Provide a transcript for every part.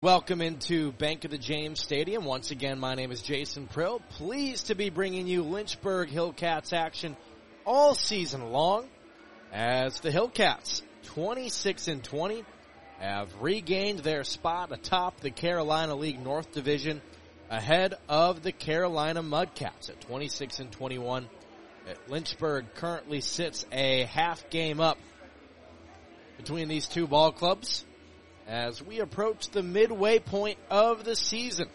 Welcome into Bank of the James Stadium. Once again, my name is Jason Prill. Pleased to be bringing you Lynchburg Hillcats action all season long as the Hillcats, 26-20, have regained their spot atop the Carolina League North Division ahead of the Carolina Mudcats at 26-21. Lynchburg currently sits a half game up between these two ball clubs as we approach the midway point of the season.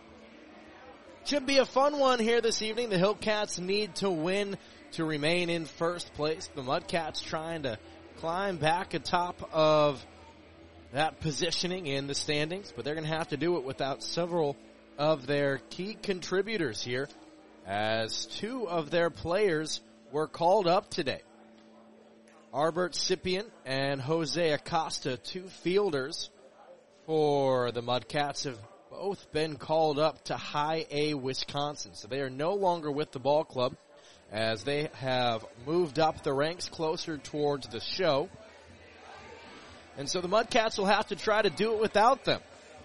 Should be a fun one here this evening. The Hillcats need to win to remain in first place. The Mudcats trying to climb back atop of that positioning in the standings, but they're going to have to do it without several of their key contributors here, as two of their players were called up today. Arbert Sipien and Jose Acosta, two fielders for the Mudcats, have both been called up to High A Wisconsin. So they are no longer with the ball club as they have moved up the ranks closer towards the show. And so the Mudcats will have to try to do it without them,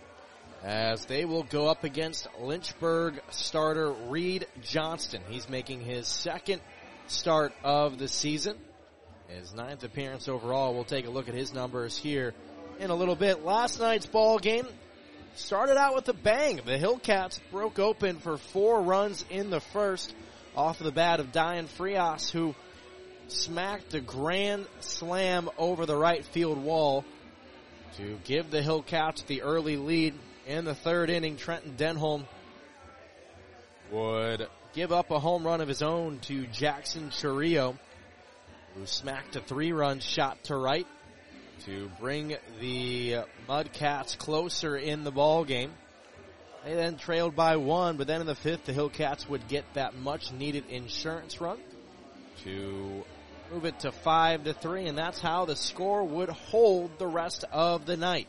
as they will go up against Lynchburg starter Reed Johnston. He's making his second start of the season, his ninth appearance overall. We'll take a look at his numbers here in a little bit. Last night's ball game started out with a bang. The Hillcats broke open for 4 runs in the first off of the bat of Diane Frias, who smacked a grand slam over the right field wall to give the Hillcats the early lead. In the third inning, Trenton Denholm would give up a home run of his own to Jackson Churillo, who smacked a 3-run shot to right to bring the Mudcats closer in the ball game. They then trailed by 1, but then in the 5th, the Hillcats would get that much-needed insurance run to move it to 5-3, and that's how the score would hold the rest of the night.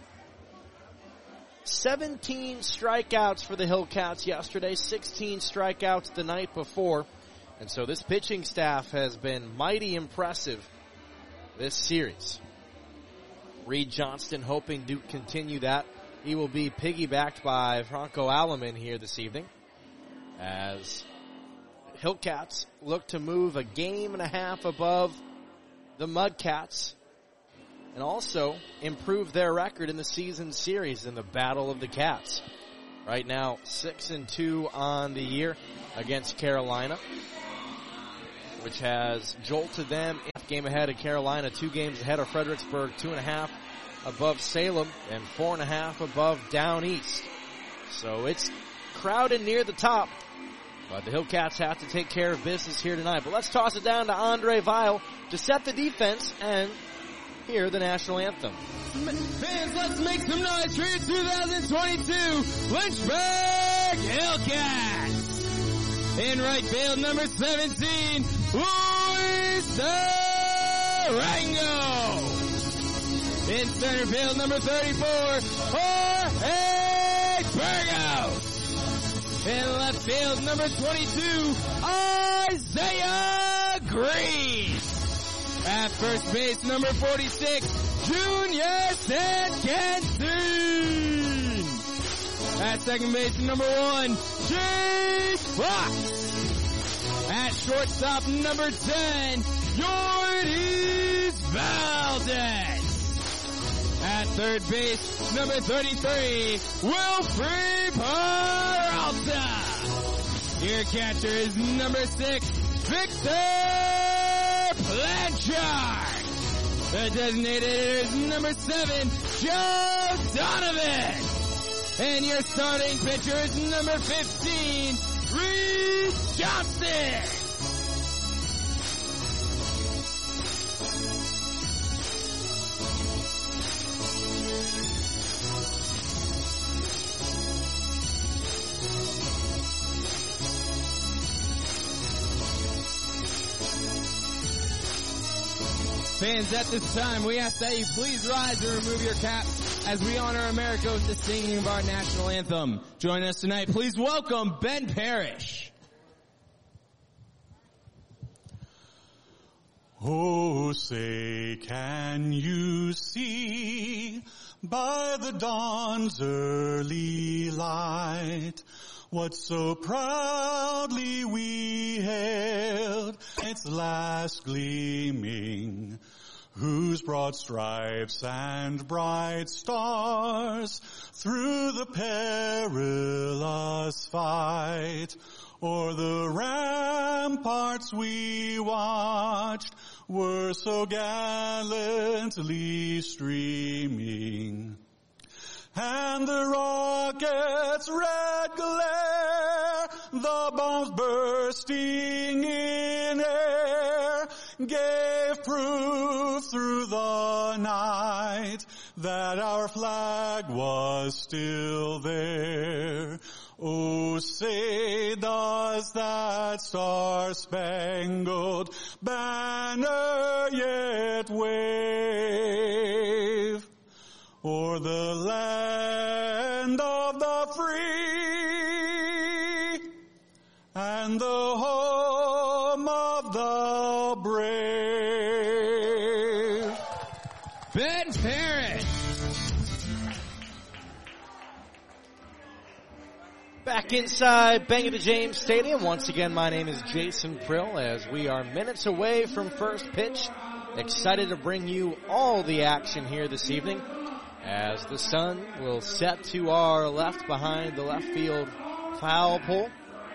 17 strikeouts for the Hillcats yesterday, 16 strikeouts the night before. And so this pitching staff has been mighty impressive this series. Reed Johnston hoping to continue that. He will be piggybacked by Franco Alaman here this evening, as Hillcats look to move a game and a half above the Mudcats and also improve their record in the season series in the Battle of the Cats. Right now, 6-2 on the year against Carolina, which has jolted them a game ahead of Carolina, 2 games ahead of Fredericksburg, 2.5 above Salem, and 4.5 above Down East. So it's crowded near the top, but the Hillcats have to take care of business here tonight. But let's toss it down to Andre Weil to set the defense and hear the national anthem. Fans, let's make some noise for your 2022 Lynchburg Hillcats. In right field, number 17, Luis Durango. In center field, number 34, Jorge Burgos. In left field, number 22, Isaiah Green. At first base, number 46, Junior Sankenson. At second base, number 1, Jake Fox. At shortstop, number 10, Yordis Valdez. At third base, number 33, Wilfred Peralta. Your catcher is number 6, Victor Blanchard. The designated hitter is number 7, Joe Donovan. And your starting pitcher is number 15, Reed Johnston. Fans, at this time, we ask that you please rise and remove your caps as we honor America with the singing of our national anthem. Join us tonight. Please welcome Ben Parrish. Oh, say, can you see By the dawn's early light, what so proudly we hailed, its last gleaming, whose broad stripes and bright stars through the perilous fight o'er the ramparts we watched were so gallantly streaming. And the rocket's red glare, the bombs bursting in air, gave proof through the night that our flag was still there. Oh, say does that star-spangled banner yet wave o'er the land of the free and the home of the brave. Ben Parent. Back inside Bank of the James Stadium. Once again, my name is Jason Prill as we are minutes away from first pitch. Excited to bring you all the action here this evening as the sun will set to our left behind the left field foul pole.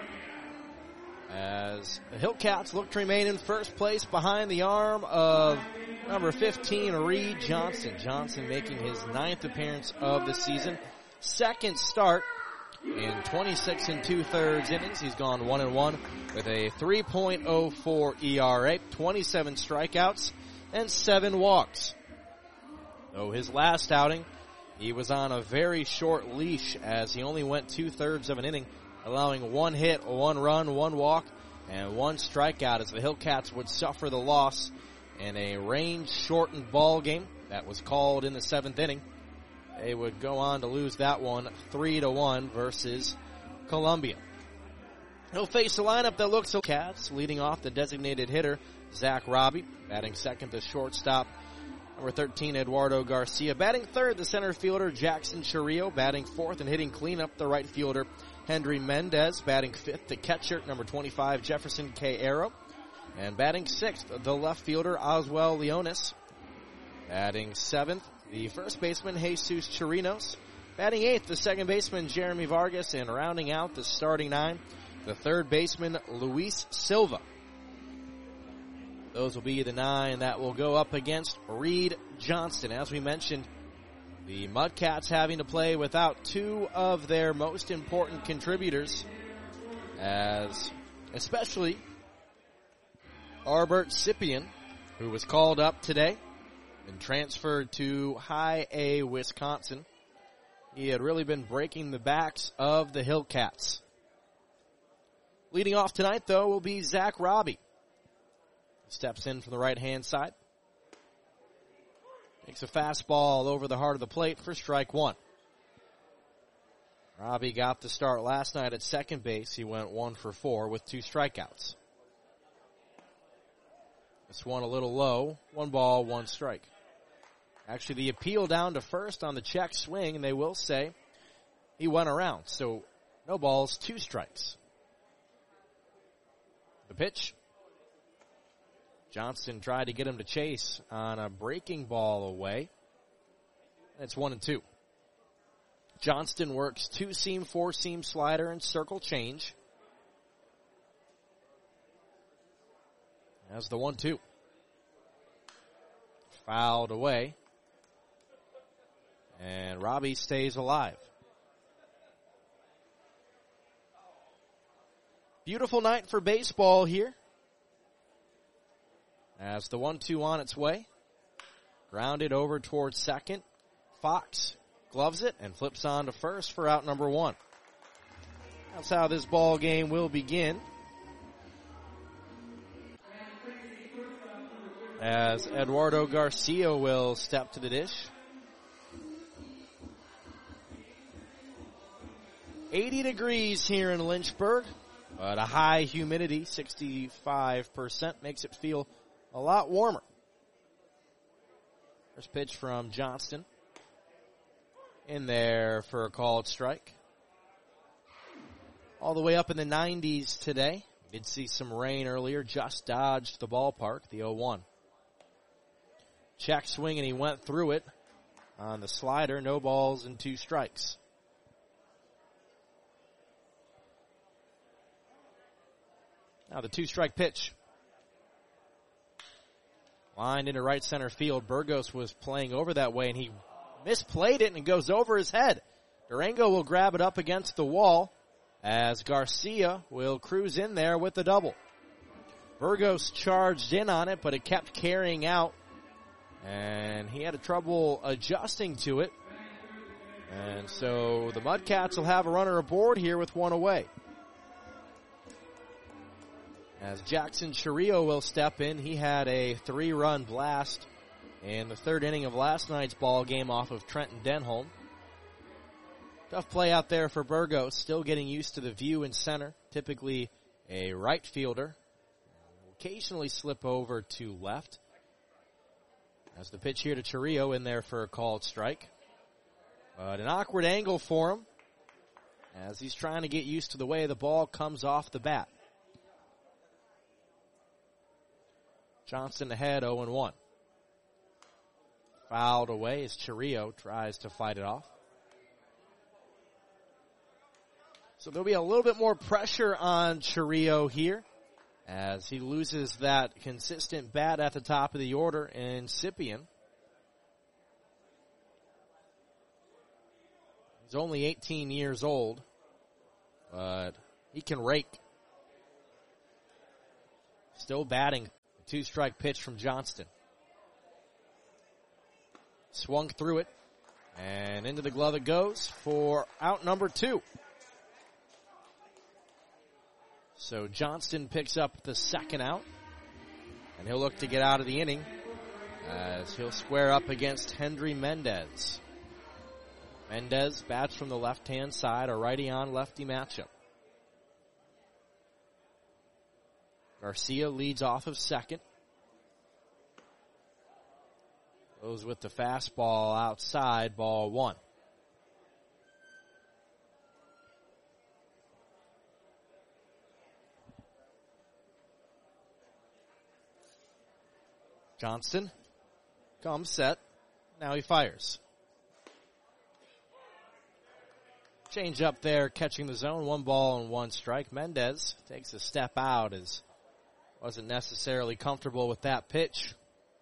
As the Hillcats look to remain in first place behind the arm of number 15, Reed Johnson. Johnson making his 9th appearance of the season. Second start in 26 2/3 innings. He's gone 1-1 with a 3.04 ERA, 27 strikeouts, and 7 walks. Though his last outing, he was on a very short leash as he only went 2/3 of an inning, allowing 1 hit, 1 run, 1 walk, and 1 strikeout as the Hillcats would suffer the loss in a range-shortened ball game that was called in the 7th inning. They would go on to lose that one 3-1 versus Columbia. He'll face a lineup that looks like Cats, leading off the designated hitter, Zach Robbie, batting second the shortstop, number 13, Eduardo Garcia. Batting third, the center fielder, Jackson Chirrillo. Batting fourth and hitting cleanup, the right fielder, Henry Mendez. Batting fifth, the catcher, number 25, Jefferson K. Arrow. And batting sixth, the left fielder, Oswell Leonis. Batting seventh, the first baseman, Jesus Chirinos. Batting eighth, the second baseman, Jeremy Vargas. And rounding out the starting 9, the third baseman, Luis Silva. Those will be the 9 that will go up against Reed Johnson. As we mentioned, the Mudcats having to play without 2 of their most important contributors, as especially Arbert Sipien, who was called up today and transferred to High A, Wisconsin. He had really been breaking the backs of the Hillcats. Leading off tonight, though, will be Zach Robbie. Steps in from the right-hand side. Takes a fastball over the heart of the plate for strike 1. Robbie got the start last night at second base. He went 1 for 4 with 2 strikeouts. This one a little low. 1 ball, 1 strike. Actually, the appeal down to first on the check swing, and they will say he went around. So, no balls, 2 strikes. The pitch. Johnson tried to get him to chase on a breaking ball away. It's 1-2. Johnston works 2-seam, 4-seam slider and circle change. As the 1-2. Fouled away. And Robbie stays alive. Beautiful night for baseball here. As the 1-2 on its way. Grounded over towards second. Fox gloves it and flips on to first for out number 1. That's how this ball game will begin. As Eduardo Garcia will step to the dish. 80 degrees here in Lynchburg, but a high humidity, 65%, makes it feel a lot warmer. First pitch from Johnston. in there for a called strike. All the way up in the 90s today. Did see some rain earlier, just dodged the ballpark, the 0-1. Check swing, and he went through it on the slider. No balls and 2 strikes. Now the 2-strike pitch. Lined into right center field. Burgos was playing over that way, and he misplayed it, and it goes over his head. Durango will grab it up against the wall as Garcia will cruise in there with the double. Burgos charged in on it, but it kept carrying out, and he had trouble adjusting to it. And so the Mudcats will have a runner aboard here with 1 away. As Jackson Chirillo will step in, he had a 3-run blast in the 3rd inning of last night's ball game off of Trenton Denholm. Tough play out there for Burgos, still getting used to the view in center. Typically a right fielder. Will occasionally slip over to left. As the pitch here to Chirillo in there for a called strike. But an awkward angle for him as he's trying to get used to the way the ball comes off the bat. Johnston ahead, 0-1. Fouled away as Chirillo tries to fight it off. So there'll be a little bit more pressure on Chirillo here as he loses that consistent bat at the top of the order in Sipien. He's only 18 years old, but he can rake. Still batting. 2-strike pitch from Johnston. Swung through it, and into the glove it goes for out number 2. So Johnston picks up the 2nd out, and he'll look to get out of the inning as he'll square up against Hendry Mendez. Mendez bats from the left-hand side, a righty-on-lefty matchup. Garcia leads off of second. Goes with the fastball outside, ball 1. Johnston comes set. Now he fires. Change up there, catching the zone. 1 ball and 1 strike. Mendez takes a step out as wasn't necessarily comfortable with that pitch.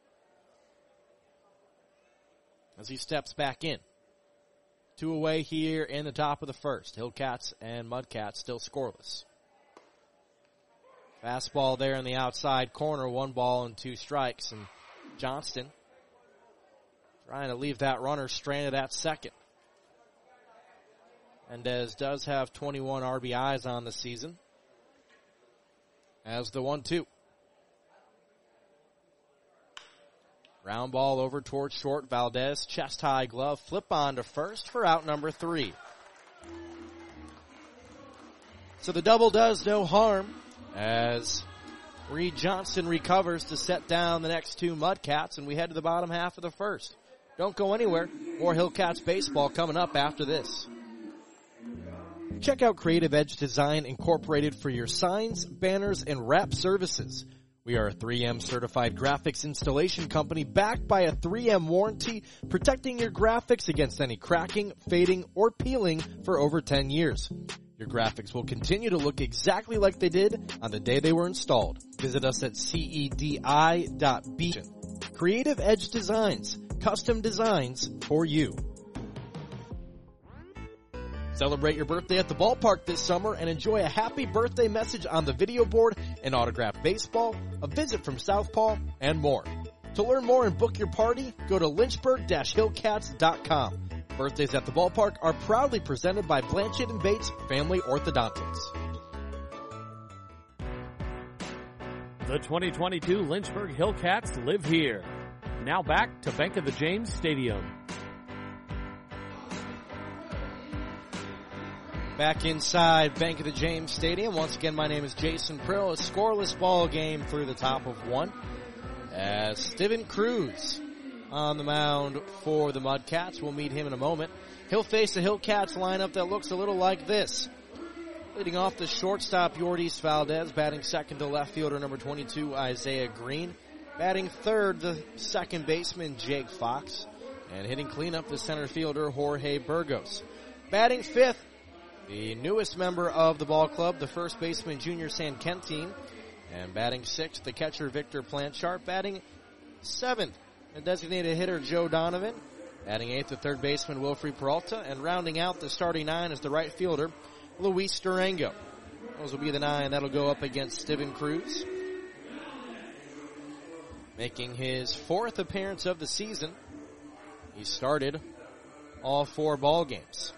As he steps back in. 2 away here in the top of the 1st. Hillcats and Mudcats still scoreless. Fastball there in the outside corner. 1 ball and 2 strikes. And Johnston trying to leave that runner stranded at second. Mendez does have 21 RBIs on the season. As the 1-2. Ground ball over towards short. Valdez, chest high glove, flip on to first for out number 3. So the double does no harm as Reed Johnston recovers to set down the next 2 Mudcats, and we head to the bottom half of the 1st. Don't go anywhere. More Hillcats baseball coming up after this. Check out Creative Edge Design Incorporated for your signs, banners, and wrap services. We are a 3M certified graphics installation company backed by a 3M warranty, protecting your graphics against any cracking, fading, or peeling for over 10 years. Your graphics will continue to look exactly like they did on the day they were installed. Visit us at cedi.beacon. Creative Edge Designs, custom designs for you. Celebrate your birthday at the ballpark this summer and enjoy a happy birthday message on the video board, an autographed baseball, a visit from Southpaw, and more. To learn more and book your party, go to lynchburg-hillcats.com. Birthdays at the ballpark are proudly presented by Blanchett & Bates Family Orthodontics. The 2022 Lynchburg Hillcats live here. Now back to Bank of the James Stadium. Back inside Bank of the James Stadium. Once again, my name is Jason Prill. A scoreless ball game through the top of 1. As Steven Cruz on the mound for the Mudcats. We'll meet him in a moment. He'll face a Hillcats lineup that looks a little like this. Leading off the shortstop, Yordis Valdez. Batting second, the left fielder, number 22, Isaiah Green. Batting third, the second baseman, Jake Fox. And hitting cleanup, the center fielder, Jorge Burgos. Batting fifth, the newest member of the ball club, the first baseman, Junior Sanquentin. And batting sixth, the catcher, Victor Planchart. Batting seventh, the designated hitter, Joe Donovan. Batting eighth, the third baseman, Wilfred Peralta. And rounding out the starting nine is the right fielder, Luis Durango. Those will be the nine that'll go up against Steven Cruz. Making his fourth appearance of the season. He started all 4 ball games.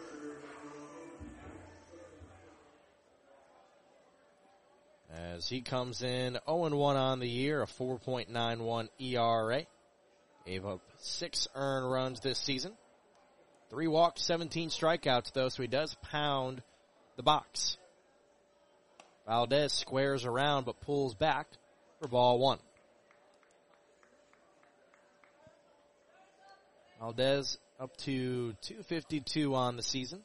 As he comes in 0-1 on the year, a 4.91 ERA. Gave up 6 earned runs this season. 3 walks, 17 strikeouts, though, so he does pound the box. Valdez squares around but pulls back for ball 1. Valdez up to 252 on the season.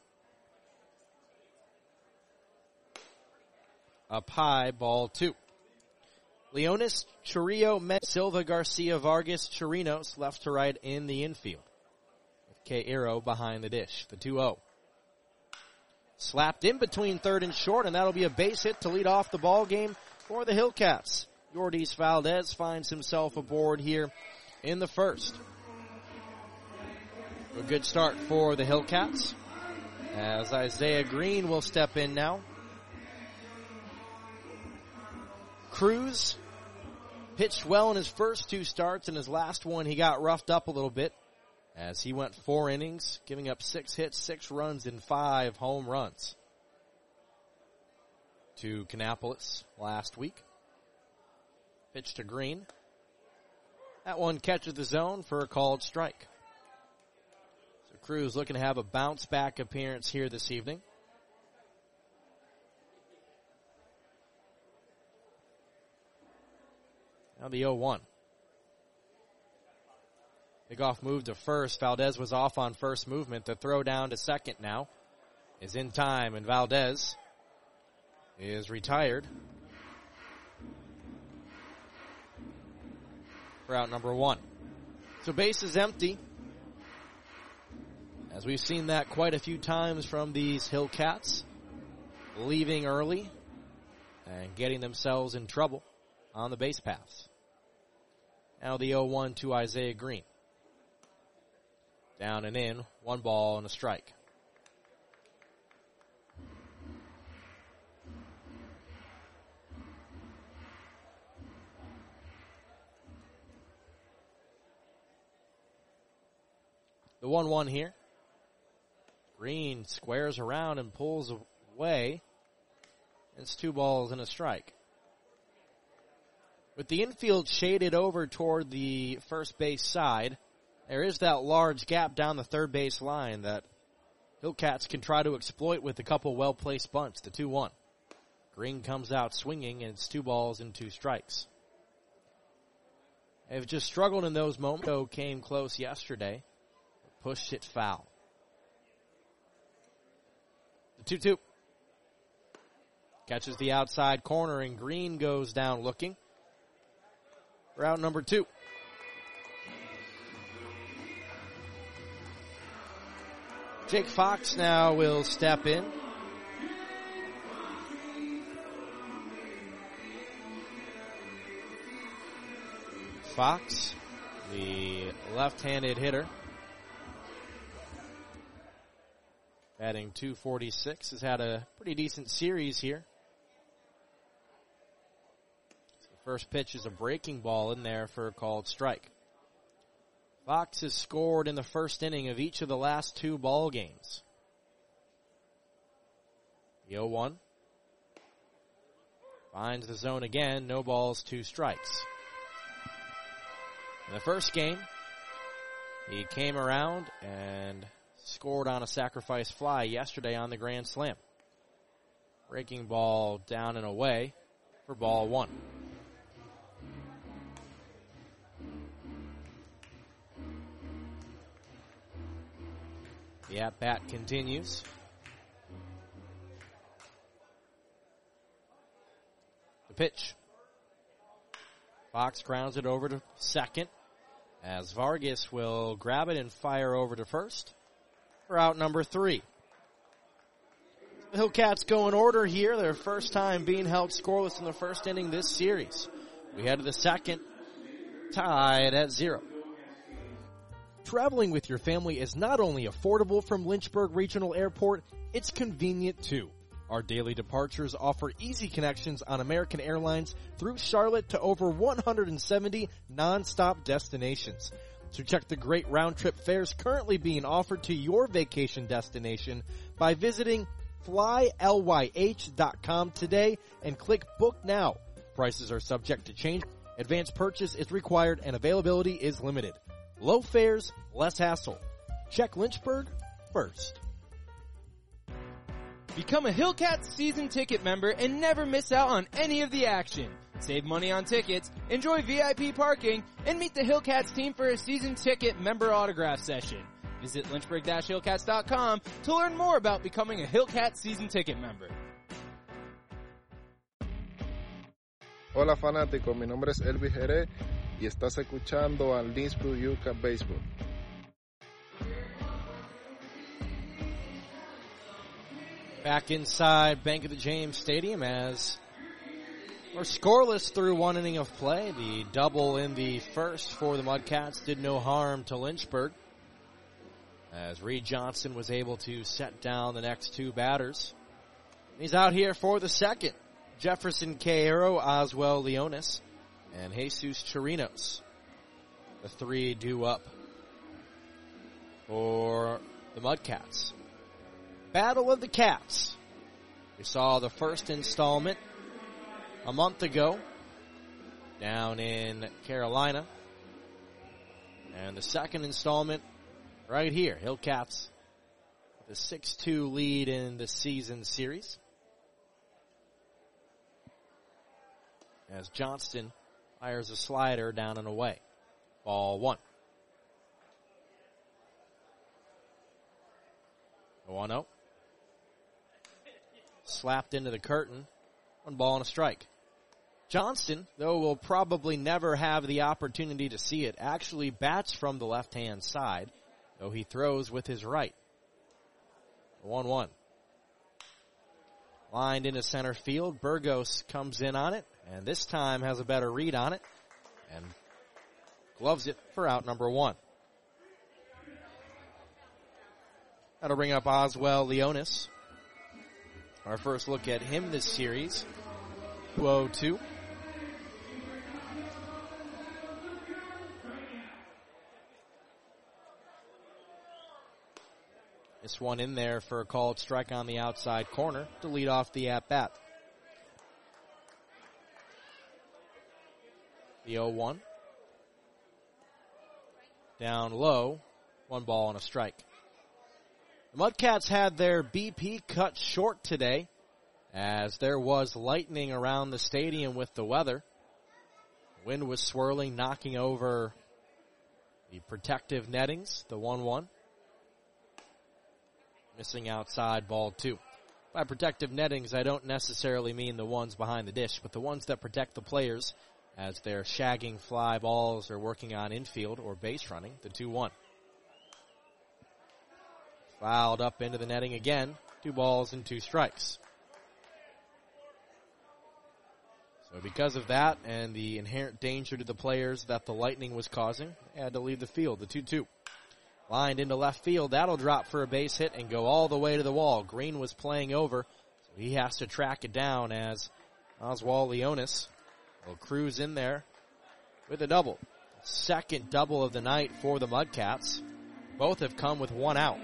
Up high, ball 2. Leonis, Churillo, Silva, Garcia, Vargas, Chirinos, left to right in the infield. With K. Arrow behind the dish, the 2-0. Slapped in between third and short, and that'll be a base hit to lead off the ball game for the Hillcats. Yordis Valdez finds himself aboard here in the first. A good start for the Hillcats, as Isaiah Green will step in now. Cruz pitched well in his first 2 starts. In his last one, he got roughed up a little bit as he went 4 innings, giving up 6 hits, 6 runs, and 5 home runs to Kannapolis last week. Pitch to Green. That one catches the zone for a called strike. So Cruz looking to have a bounce-back appearance here this evening. Now the 0-1. Big off move to first. Valdez was off on first movement. The throw down to second now is in time, and Valdez is retired for out number 1. So base is empty, as we've seen that quite a few times from these Hillcats, leaving early and getting themselves in trouble on the base paths. Now the 0-1 to Isaiah Green. Down and in, 1 ball and a strike. The 1-1 here. Green squares around and pulls away. It's 2 balls and a strike. With the infield shaded over toward the first base side, there is that large gap down the third base line that Hillcats can try to exploit with a couple well-placed bunts, the 2-1. Green comes out swinging, and it's 2 balls and 2 strikes. They've just struggled in those moments. Came close yesterday, pushed it foul. The 2-2. Catches the outside corner, and Green goes down looking. Route number 2. Jake Fox now will step in. Fox, the left-handed hitter, batting .246, has had a pretty decent series here. First pitch is a breaking ball in there for a called strike. Fox has scored in the first inning of each of the last 2 ball games. The 0-1. Finds the zone again. No balls, 2 strikes. In the first game, he came around and scored on a sacrifice fly yesterday on the grand slam. Breaking ball down and away for ball 1. The The at-bat continues. The pitch. Fox grounds it over to second as Vargas will grab it and fire over to first for out number 3. The Hillcats go in order here. Their first time being held scoreless in the first inning this series. We head to the second, tied at 0. Traveling with your family is not only affordable from Lynchburg Regional Airport, it's convenient too. Our daily departures offer easy connections on American Airlines through Charlotte to over 170 non-stop destinations. So check the great round-trip fares currently being offered to your vacation destination by visiting flylyh.com today and click Book Now. Prices are subject to change. Advance purchase is required and availability is limited. Low fares, less hassle. Check Lynchburg first. Become a Hillcats season ticket member and never miss out on any of the action. Save money on tickets, enjoy VIP parking, and meet the Hillcats team for a season ticket member autograph session. Visit lynchburg-hillcats.com to learn more about becoming a Hillcats season ticket member. Hola fanático, mi nombre es Elvis Jerez y estás escuchando al Lynchburg Hillcats Baseball. Back inside Bank of the James Stadium as we're scoreless through one inning of play. The double in the first for the Mudcats did no harm to Lynchburg as Reed Johnson was able to set down the next 2 batters. He's out here for the second. Jefferson Caero, Oswell Leonis, and Jesus Chirinos. The 3 due up for the Mudcats. Battle of the Cats. We saw the first installment a month ago down in Carolina. And the second installment right here. Hillcats with a 6-2 lead in the season series. As Johnston fires a slider down and away. Ball 1. 1-0. Slapped into the curtain. 1 ball and a strike. Johnston, though will probably never have the opportunity to see it, actually bats from the left-hand side, though he throws with his right. 1-1. Lined into center field. Burgos comes in on it, and this time has a better read on it, and gloves it for out number 1. That'll bring up Oswell Leonis. Our first look at him this series. 2-0-2. This one in there for a called strike on the outside corner to lead off the at-bat. The 0-1. Down low. 1 ball and a strike. The Mudcats had their BP cut short today as there was lightning around the stadium with the weather. Wind was swirling, knocking over the protective nettings, the 1-1. Missing outside, ball 2. By protective nettings, I don't necessarily mean the ones behind the dish, but the ones that protect the players as they're shagging fly balls or working on infield or base running, the 2-1. Fouled up into the netting again. 2 balls and 2 strikes. So because of that and the inherent danger to the players that the lightning was causing, they had to leave the field, the 2-2. Lined into left field. That'll drop for a base hit and go all the way to the wall. Green was playing over, so he has to track it down as Oswald Leonis will cruise in there with a double. Second double of the night for the Mudcats. Both have come with 1 out.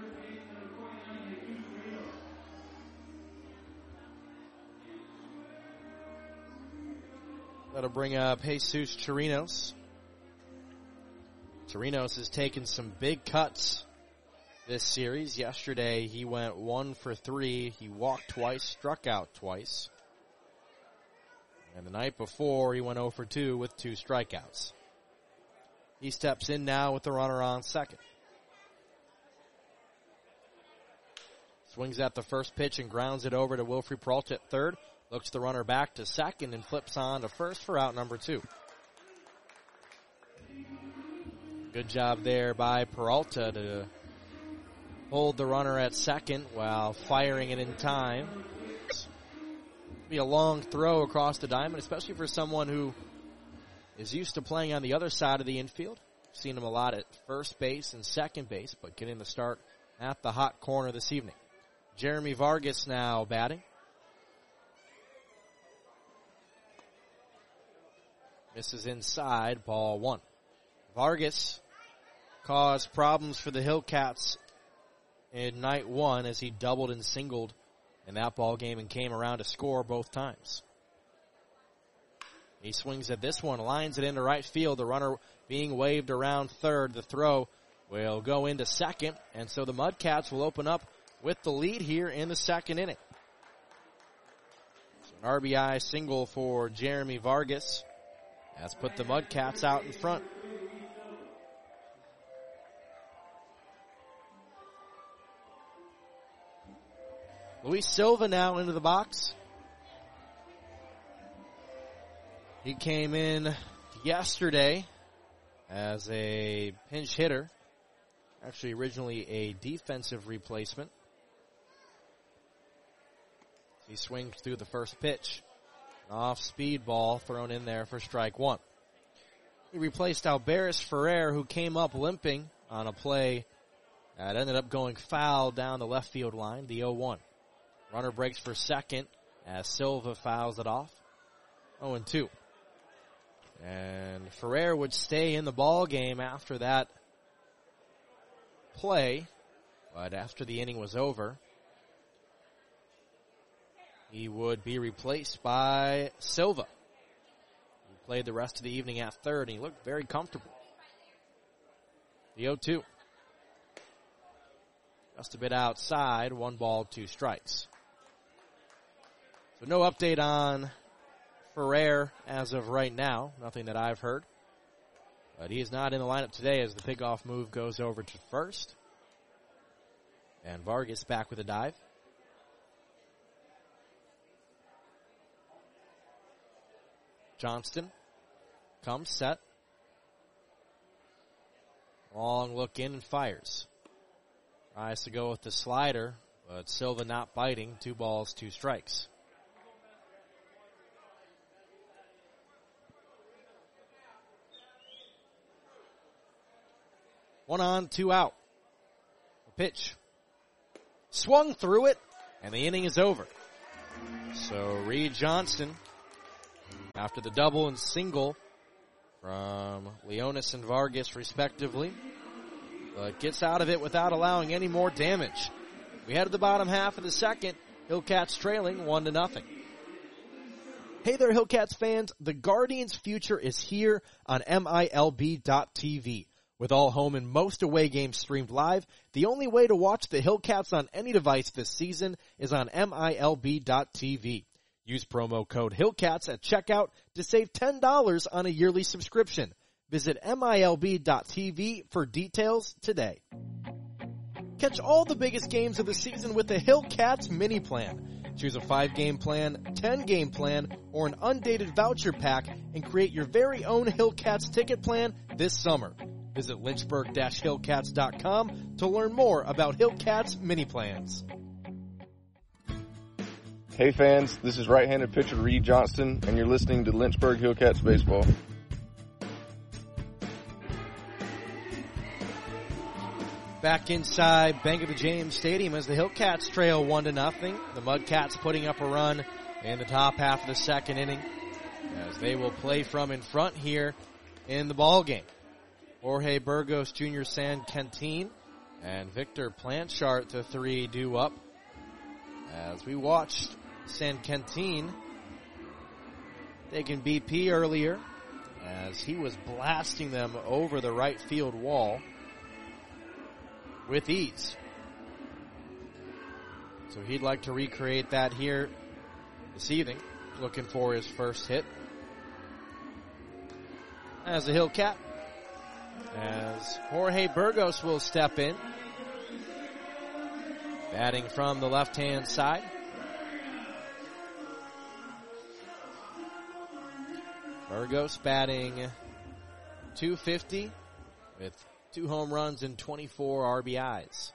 That'll bring up Jesus Chirinos. Chirinos has taken some big cuts this series. Yesterday he went 1 for 3. He walked twice, struck out twice. And the night before he went 0 for 2 with 2 strikeouts. He steps in now with the runner on second. Swings at the first pitch and grounds it over to Wilfrey Peralta at third. Looks the runner back to second and flips on to first for out number 2. Good job there by Peralta to hold the runner at second while firing it in time. Be a long throw across the diamond, especially for someone who is used to playing on the other side of the infield. Seen him a lot at first base and second base, but getting the start at the hot corner this evening. Jeremy Vargas now batting. Misses inside, ball 1. Vargas caused problems for the Hillcats in night 1 as he doubled and singled in that ball game and came around to score both times. He swings at this one, lines it into right field. The runner being waved around third. The throw will go into second, and so the Mudcats will open up with the lead here in the second inning. So an RBI single for Jeremy Vargas has put the Mudcats out in front. Luis Silva now into the box. He came in yesterday as a pinch hitter. Actually, originally a defensive replacement. He swings through the first pitch. An off-speed ball thrown in there for strike 1. He replaced Alberis Ferrer, who came up limping on a play that ended up going foul down the left field line, the 0-1. Runner breaks for second as Silva fouls it off. 0-2. And Ferrer would stay in the ball game after that play, but after the inning was over, he would be replaced by Silva. He played the rest of the evening at third, and he looked very comfortable. The 0-2. Just a bit outside, 1 ball, 2 strikes. So no update on Ferrer as of right now, nothing that I've heard. But he is not in the lineup today as the pickoff move goes over to first. And Vargas back with a dive. Johnston comes set. Long look in and fires. Tries to go with the slider, but Silva not biting. 2 balls, 2 strikes. One on, 2 out. The pitch. Swung through it, and the inning is over. So Reed Johnston, after the double and single from Leonis and Vargas respectively, but gets out of it without allowing any more damage. We head to the bottom half of the second. Hillcats trailing 1-0. Hey there, Hillcats fans. The Guardians' future is here on MILB.TV. With all home and most away games streamed live, the only way to watch the Hillcats on any device this season is on MILB.TV. Use promo code Hillcats at checkout to save $10 on a yearly subscription. Visit MILB.TV for details today. Catch all the biggest games of the season with the Hillcats mini plan. Choose a 5-game plan, 10-game plan, or an undated voucher pack and create your very own Hillcats ticket plan this summer. Visit lynchburg-hillcats.com to learn more about Hillcats mini plans. Hey fans, this is right-handed pitcher Reed Johnston, and you're listening to Lynchburg Hillcats Baseball. Back inside Bank of the James Stadium as the Hillcats trail 1-0. The Mudcats putting up a run in the top half of the second inning as they will play from in front here in the ball game. Jorge Burgos Jr. San Quentin and Victor Planchart, the 3 due up. As we watched San Quentin taking BP earlier as he was blasting them over the right field wall with ease. So he'd like to recreate that here this evening, looking for his first hit as a Hillcat. As Jorge Burgos will step in. Batting from the left-hand side. Burgos batting .250 with 2 home runs and 24 RBIs.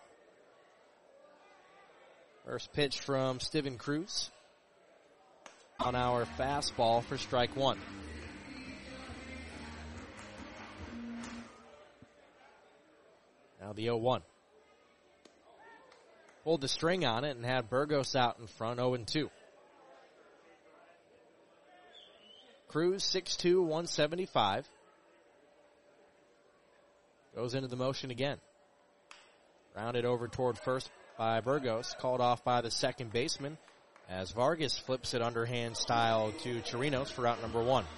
First pitch from Steven Cruz. On our fastball for strike 1. Now the 0-1. Pulled the string on it and had Burgos out in front, 0-2. Cruz, 6'2", 175. Goes into the motion again. Rounded over toward first by Burgos, called off by the second baseman as Vargas flips it underhand style to Chirinos for out number 1.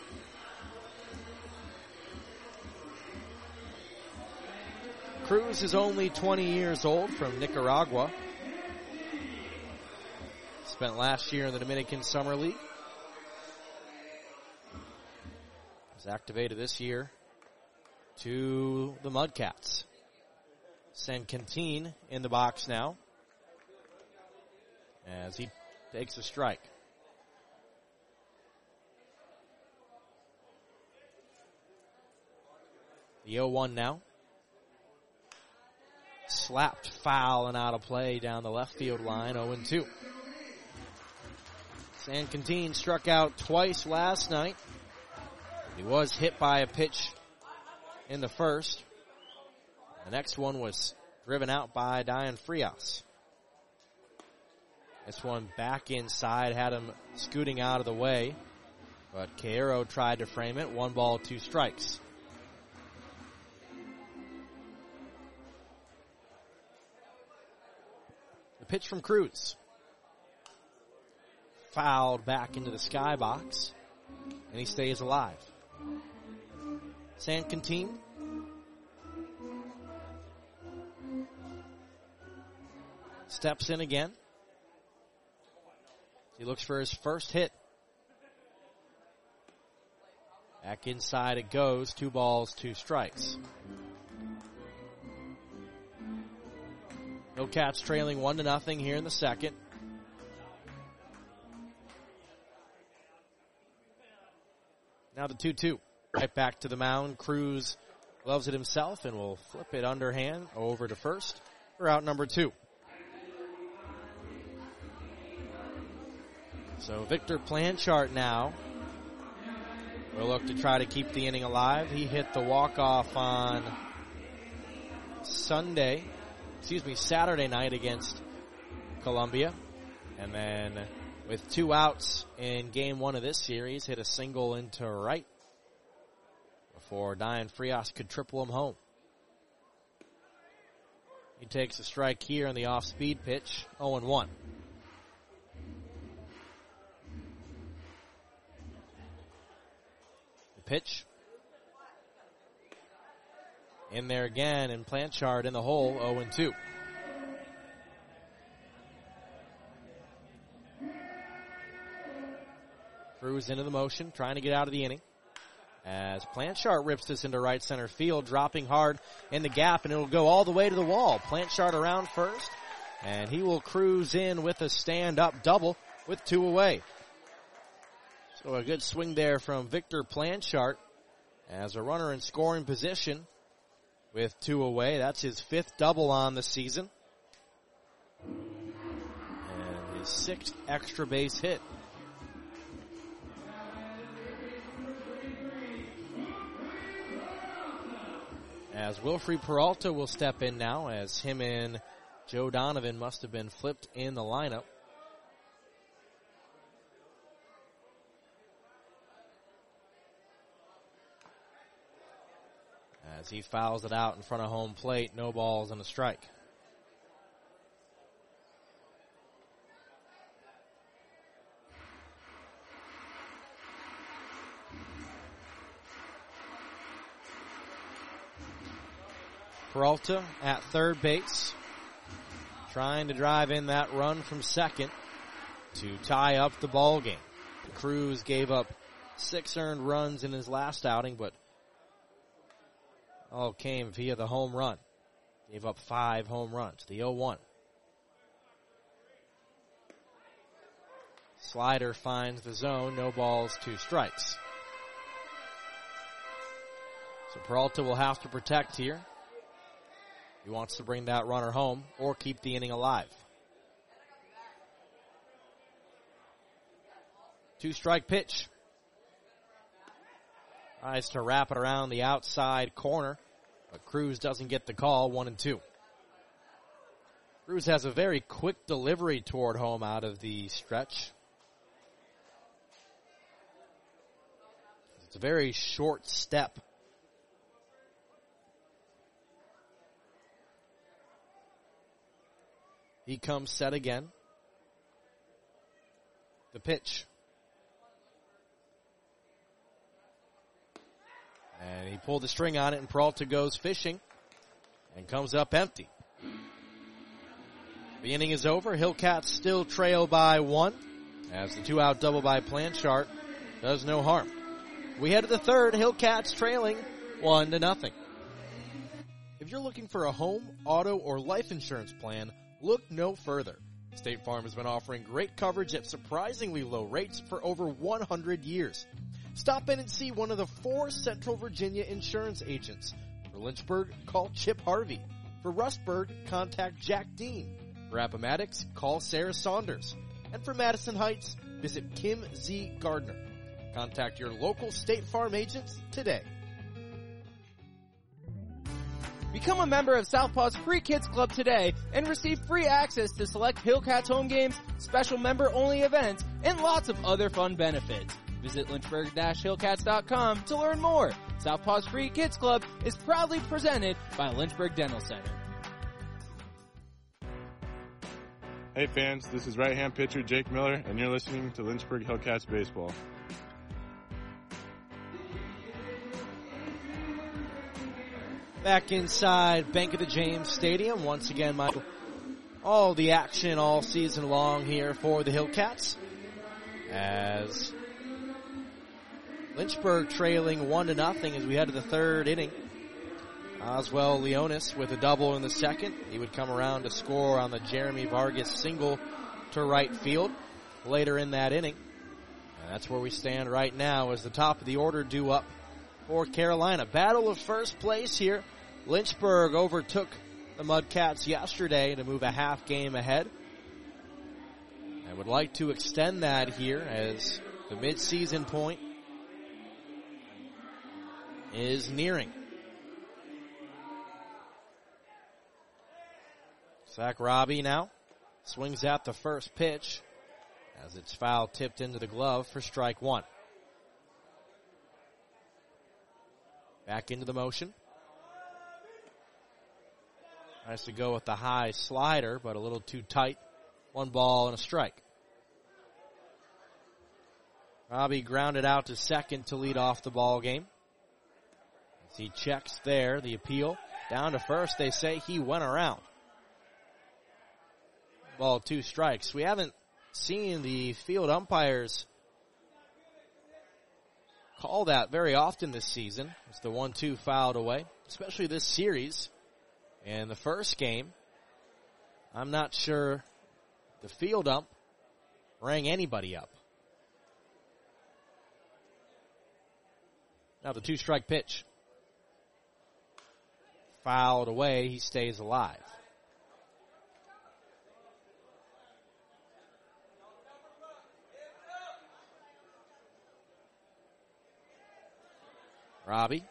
Cruz is only 20 years old, from Nicaragua. Spent last year in the Dominican Summer League. Was activated this year to the Mudcats. San Quintin in the box now as he takes a strike. The 0-1 now. Slapped foul and out of play down the left field line, 0-2. San Quintin struck out twice last night. He was hit by a pitch in the first. The next one was driven out by Dian Frias. This one back inside, had him scooting out of the way, but Caero tried to frame it. 1 ball, 2 strikes. The pitch from Cruz. Fouled back into the skybox, and he stays alive. San Quintin. Steps in again. He looks for his first hit. Back inside it goes. 2 balls, 2 strikes. Hillcats trailing 1-0 here in the second. Now the 2-2. Right back to the mound. Cruz loves it himself and will flip it underhand over to first for out number 2. So Victor Planchart now will look to try to keep the inning alive. He hit the walk-off on Saturday night against Columbia. And then with 2 outs in game 1 of this series, hit a single into right before Dian Frias could triple him home. He takes a strike here on the off-speed pitch, 0-1. The pitch. In there again, and Planchart in the hole, 0-2. Cruz into the motion, trying to get out of the inning. As Planchart rips this into right center field, dropping hard in the gap, and it'll go all the way to the wall. Planchart around first, and he will cruise in with a stand-up double with 2 away. So a good swing there from Victor Planchart as a runner in scoring position with 2 away. That's his 5th double on the season. And his 6th extra base hit. As Wilfred Peralta will step in now, as him and Joe Donovan must have been flipped in the lineup. As he fouls it out in front of home plate, no balls and a strike. Peralta at third base, trying to drive in that run from second to tie up the ball game. Cruz gave up 6 earned runs in his last outing, but all came via the home run. Gave up 5 home runs. The 0-1. Slider finds the zone. No balls, 2 strikes. So Peralta will have to protect here. He wants to bring that runner home or keep the inning alive. 2-strike pitch. Tries to wrap it around the outside corner, but Cruz doesn't get the call, 1-2. Cruz has a very quick delivery toward home out of the stretch. It's a very short step. He comes set again. The pitch. And he pulled the string on it, and Peralta goes fishing and comes up empty. The inning is over. Hillcats still trail by 1 as the 2-out double by Blanchard does no harm. We head to the third. Hillcats trailing 1-0. If you're looking for a home, auto, or life insurance plan, look no further. State Farm has been offering great coverage at surprisingly low rates for over 100 years. Stop in and see one of the 4 Central Virginia insurance agents. For Lynchburg, call Chip Harvey. For Rustburg, contact Jack Dean. For Appomattox, call Sarah Saunders. And for Madison Heights, visit Kim Z. Gardner. Contact your local State Farm agents today. Become a member of Southpaw's Free Kids Club today and receive free access to select Hillcats home games, special member-only events, and lots of other fun benefits. Visit Lynchburg-Hillcats.com to learn more. Southpaw's Free Kids Club is proudly presented by Lynchburg Dental Center. Hey fans, this is right-hand pitcher Jake Miller, and you're listening to Lynchburg Hillcats Baseball. Back inside Bank of the James Stadium. Once again, Michael, all the action all season long here for the Hillcats. As Lynchburg trailing 1-0 as we head to the third inning. Oswell Leonis with a double in the second. He would come around to score on the Jeremy Vargas single to right field later in that inning. And that's where we stand right now as the top of the order due up for Carolina. Battle of first place here. Lynchburg overtook the Mudcats yesterday to move a half game ahead. I would like to extend that here as the midseason point is nearing. Zach Robbie now swings at the first pitch as it's foul tipped into the glove for strike 1. Back into the motion. Tries to go with the high slider, but a little too tight. 1 ball and a strike. Robbie grounded out to second to lead off the ball game. As he checks there, the appeal. Down to first, they say he went around. Ball, 2 strikes. We haven't seen the field umpires call that very often this season. It's the 1-2 fouled away, especially this series. In the first game, I'm not sure the field ump rang anybody up. Now the 2-strike pitch. Fouled away, he stays alive. Robbie,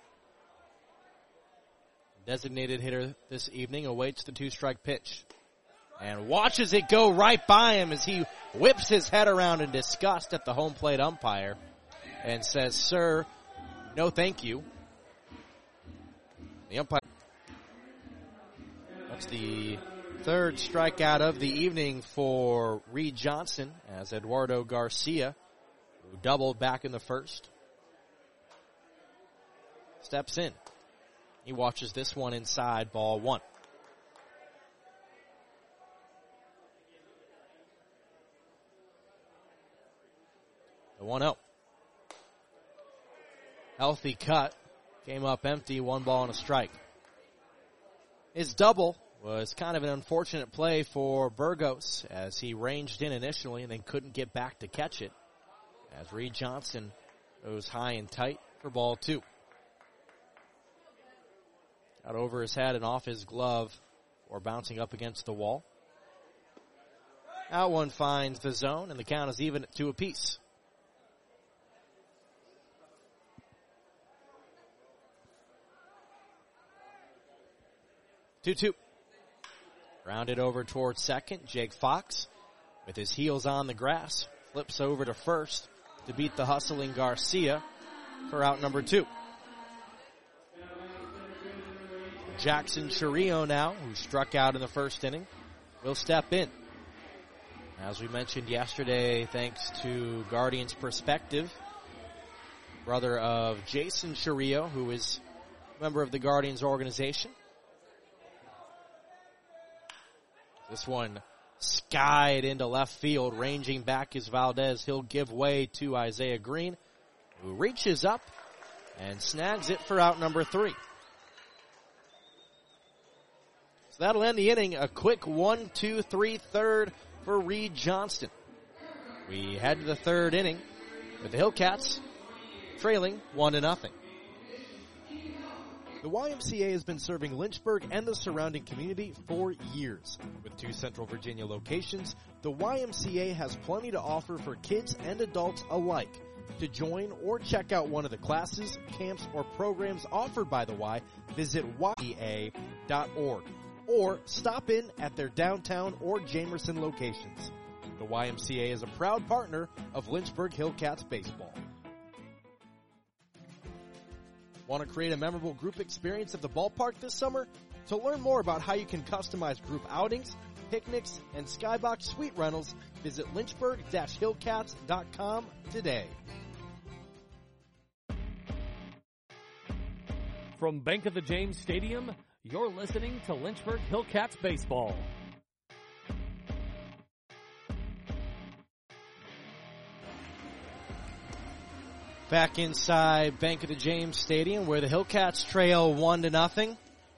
designated hitter this evening, awaits the 2-strike pitch and watches it go right by him as he whips his head around in disgust at the home plate umpire and says, "Sir, no thank you." The umpire. That's the 3rd strikeout of the evening for Reed Johnson as Eduardo Garcia, who doubled back in the first, steps in. He watches this one inside, ball 1. The 1-0. Healthy cut. Came up empty, 1 ball and a strike. His double was kind of an unfortunate play for Burgos as he ranged in initially and then couldn't get back to catch it as Reed Johnston goes high and tight for ball 2. Got over his head and off his glove or bouncing up against the wall. That one finds the zone and the count is even at 2 apiece. Two. Rounded over towards second. Jake Fox, with his heels on the grass, flips over to first to beat the hustling Garcia for out number 2. Jackson Chirillo now, who struck out in the first inning, will step in. As we mentioned yesterday, thanks to Guardians Perspective, brother of Jason Chirillo, who is a member of the Guardians organization. This one skied into left field, ranging back is Valdez. He'll give way to Isaiah Green, who reaches up and snags it for out number 3. So that'll end the inning. A quick 1-2-3 third for Reed Johnston. We head to the third inning with the Hillcats trailing 1-0. The YMCA has been serving Lynchburg and the surrounding community for years. With 2 Central Virginia locations, the YMCA has plenty to offer for kids and adults alike. To join or check out one of the classes, camps, or programs offered by the Y, visit YMCA.org or stop in at their downtown or Jamerson locations. The YMCA is a proud partner of Lynchburg Hillcats baseball. Want to create a memorable group experience at the ballpark this summer? To learn more about how you can customize group outings, picnics, and skybox suite rentals, visit lynchburg-hillcats.com today. From Bank of the James Stadium, you're listening to Lynchburg Hillcats baseball. Back inside Bank of the James Stadium where the Hillcats trail 1-0.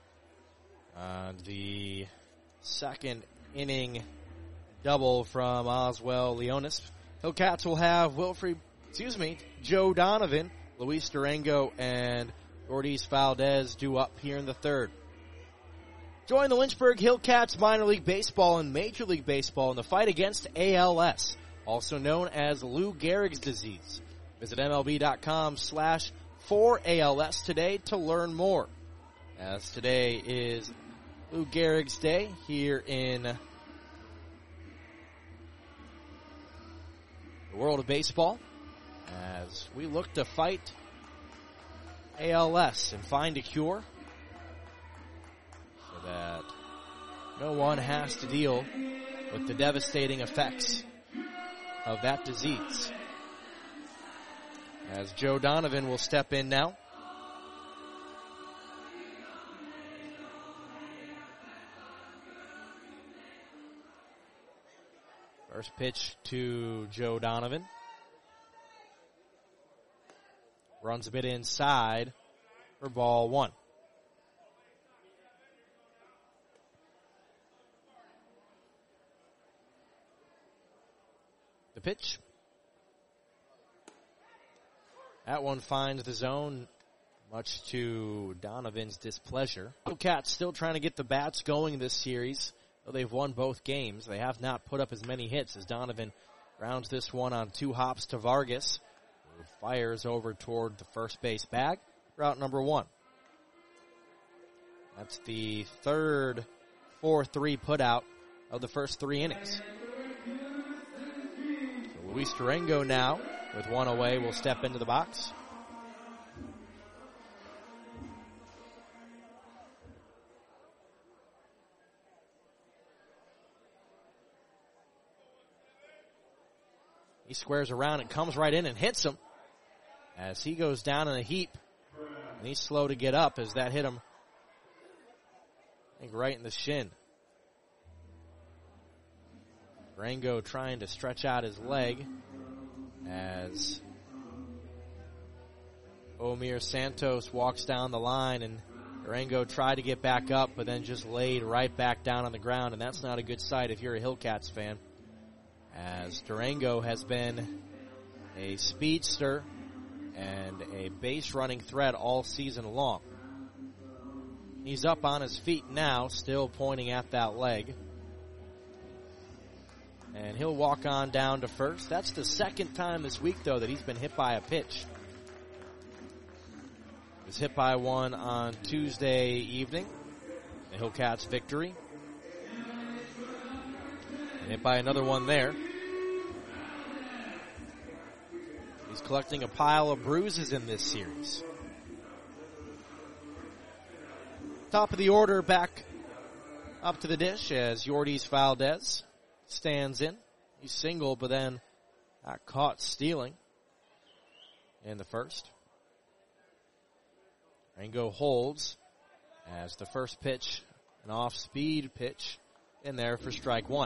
The second inning double from Oswell Leonis. Hillcats will have Joe Donovan, Luis Durango, and Gordis Valdez due up here in the third. Join the Lynchburg Hillcats minor league baseball and Major League Baseball in the fight against ALS, also known as Lou Gehrig's disease. Visit MLB.com/4ALS today to learn more. As today is Lou Gehrig's Day here in the world of baseball, as we look to fight ALS and find a cure so that no one has to deal with the devastating effects of that disease. As Joe Donovan will step in now. First pitch to Joe Donovan. Runs a bit inside for ball 1. The pitch. That one finds the zone, much to Donovan's displeasure. Hillcats still trying to get the bats going this series. Though they've won both games, they have not put up as many hits as Donovan grounds this one on 2 hops to Vargas, who fires over toward the first base bag for out number 1. That's the third 4-3 putout of the first 3 innings. So Luis Durango now, with 1 away, will step into the box. He squares around and comes right in and hits him as he goes down in a heap. And he's slow to get up as that hit him, I think, right in the shin. Durango trying to stretch out his leg as Omir Santos walks down the line and Durango tried to get back up, but then just laid right back down on the ground, and that's not a good sight if you're a Hillcats fan, as Durango has been a speedster and a base running threat all season long. He's up on his feet now, still pointing at that leg. And he'll walk on down to first. That's the second time this week, though, that he's been hit by a pitch. He was hit by one on Tuesday evening, the Hillcats' victory. And hit by another one there. He's collecting a pile of bruises in this series. Top of the order back up to the dish as Yordis Valdez stands in. He's single, but then got caught stealing in the first. Durango holds as the first pitch, an off-speed pitch, in there for strike one.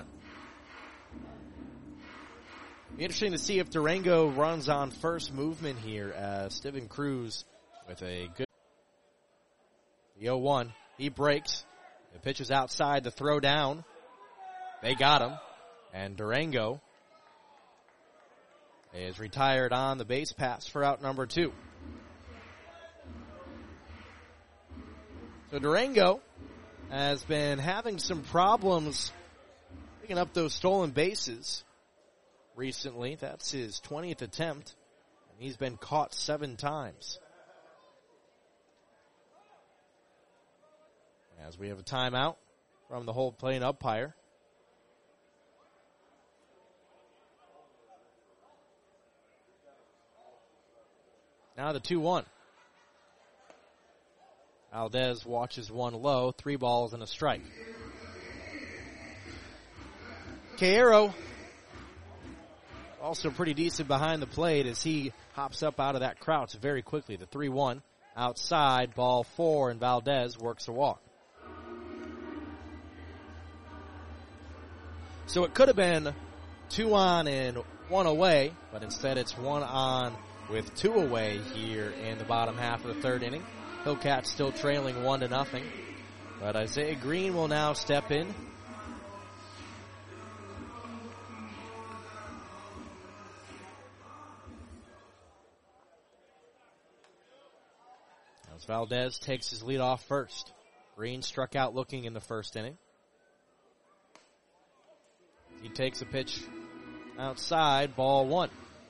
Be interesting to see if Durango runs on first movement here as Steven Cruz with a good... The 0-1, he breaks. The pitch is outside, the throw down. They got him. And Durango is retired on the base pass for out number 2. So Durango has been having some problems picking up those stolen bases recently. That's his 20th attempt, and he's been caught 7 times. As we have a timeout from the hold plate umpire. Now the 2-1. Valdez watches one low, 3 balls and a strike. Caero also pretty decent behind the plate as he hops up out of that crouch very quickly. The 3-1 outside, ball 4, and Valdez works a walk. So it could have been 2 on and 1 away, but instead it's 1 on with 2 away here in the bottom half of the third inning. Hillcats still trailing 1-0, but Isaiah Green will now step in. As Valdez takes his lead off first. Green struck out looking in the first inning. He takes a pitch outside, ball 1.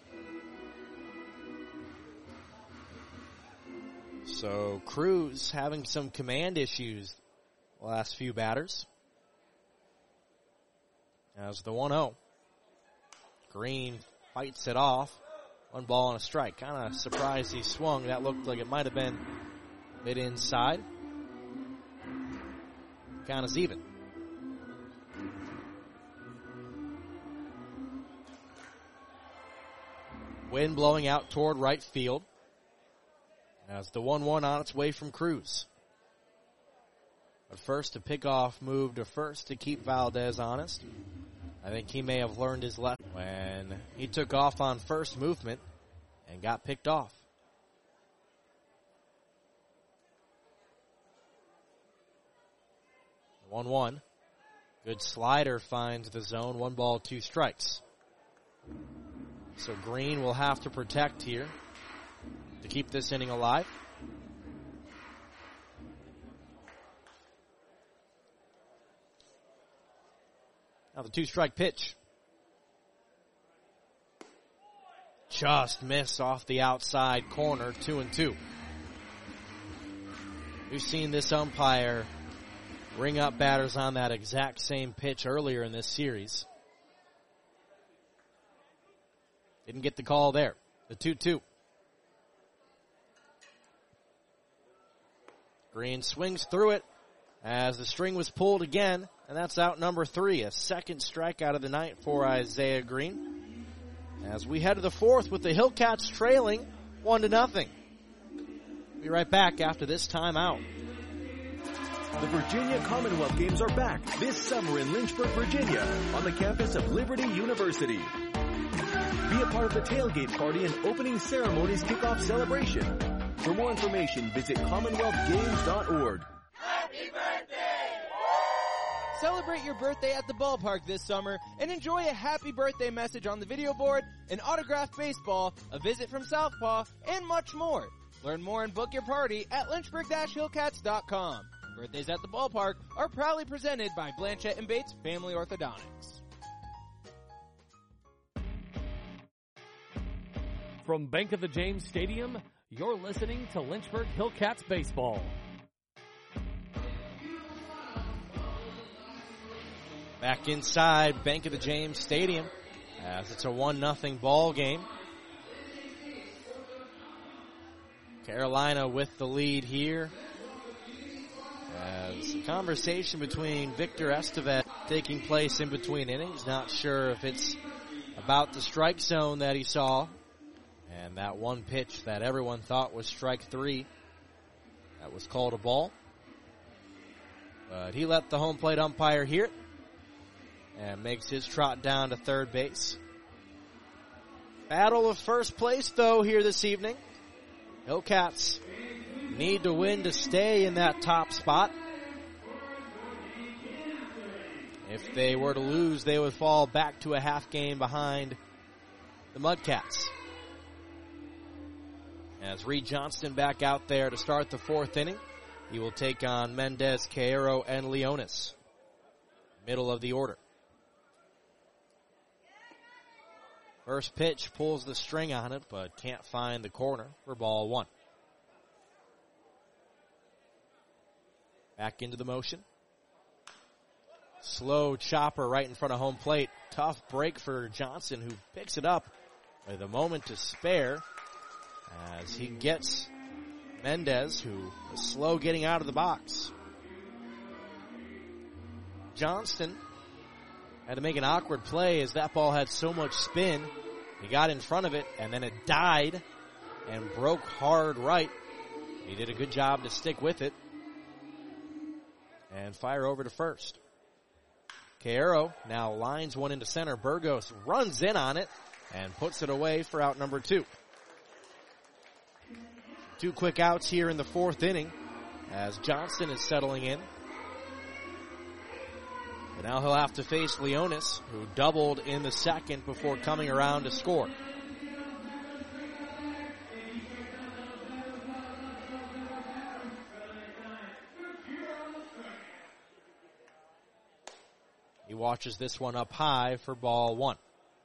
So Cruz having some command issues the last few batters. As the 1-0. Green fights it off. 1 ball and a strike. Kind of surprised he swung. That looked like it might have been mid inside. Count is even. Wind blowing out toward right field. As the 1-1 on its way from Cruz. But first, a pickoff move to first to keep Valdez honest. I think he may have learned his lesson when he took off on first movement and got picked off. 1-1. Good slider finds the zone. 1 ball, 2 strikes. So Green will have to protect here to keep this inning alive. Now the 2-strike pitch. Just missed off the outside corner, 2-2. We've seen this umpire ring up batters on that exact same pitch earlier in this series. Didn't get the call there. The 2-2. Green swings through it as the string was pulled again, and that's out number 3. A second strikeout of the night for Isaiah Green. As we head to the 4th with the Hillcats trailing 1-0. Be right back after this timeout. The Virginia Commonwealth Games are back this summer in Lynchburg, Virginia, on the campus of Liberty University. Be a part of the tailgate party and opening ceremonies kickoff celebration. For more information, visit CommonwealthGames.org. Celebrate your birthday at the ballpark this summer and enjoy a happy birthday message on the video board, an autographed baseball, a visit from Southpaw, and much more. Learn more and book your party at lynchburg-hillcats.com. Birthdays at the ballpark are proudly presented by Blanchette and Bates Family Orthodontics. From Bank of the James Stadium, you're listening to Lynchburg Hillcats Baseball. Back inside Bank of the James Stadium as it's a 1-0 ball game. Carolina with the lead here. As a conversation between Victor Estevez taking place in between innings. Not sure if it's about the strike zone that he saw. And that one pitch that everyone thought was strike 3. That was called a ball. But he let the home plate umpire hear it. And makes his trot down to third base. Battle of first place, though, here this evening. Hillcats need to win to stay in that top spot. If they were to lose, they would fall back to a half game behind the Mudcats. As Reed Johnston back out there to start the 4th inning, he will take on Mendez, Caero, and Leonis. Middle of the order. First pitch pulls the string on it, but can't find the corner for ball 1. Back into the motion. Slow chopper right in front of home plate. Tough break for Johnson, who picks it up with a moment to spare as he gets Mendez, who is slow getting out of the box. Johnston had to make an awkward play as that ball had so much spin. He got in front of it, and then it died and broke hard right. He did a good job to stick with it and fire over to first. Caero now lines one into center. Burgos runs in on it and puts it away for out number 2. 2 quick outs here in the 4th inning as Johnston is settling in. But now he'll have to face Leonis, who doubled in the 2nd before coming around to score. He watches this one up high for ball 1.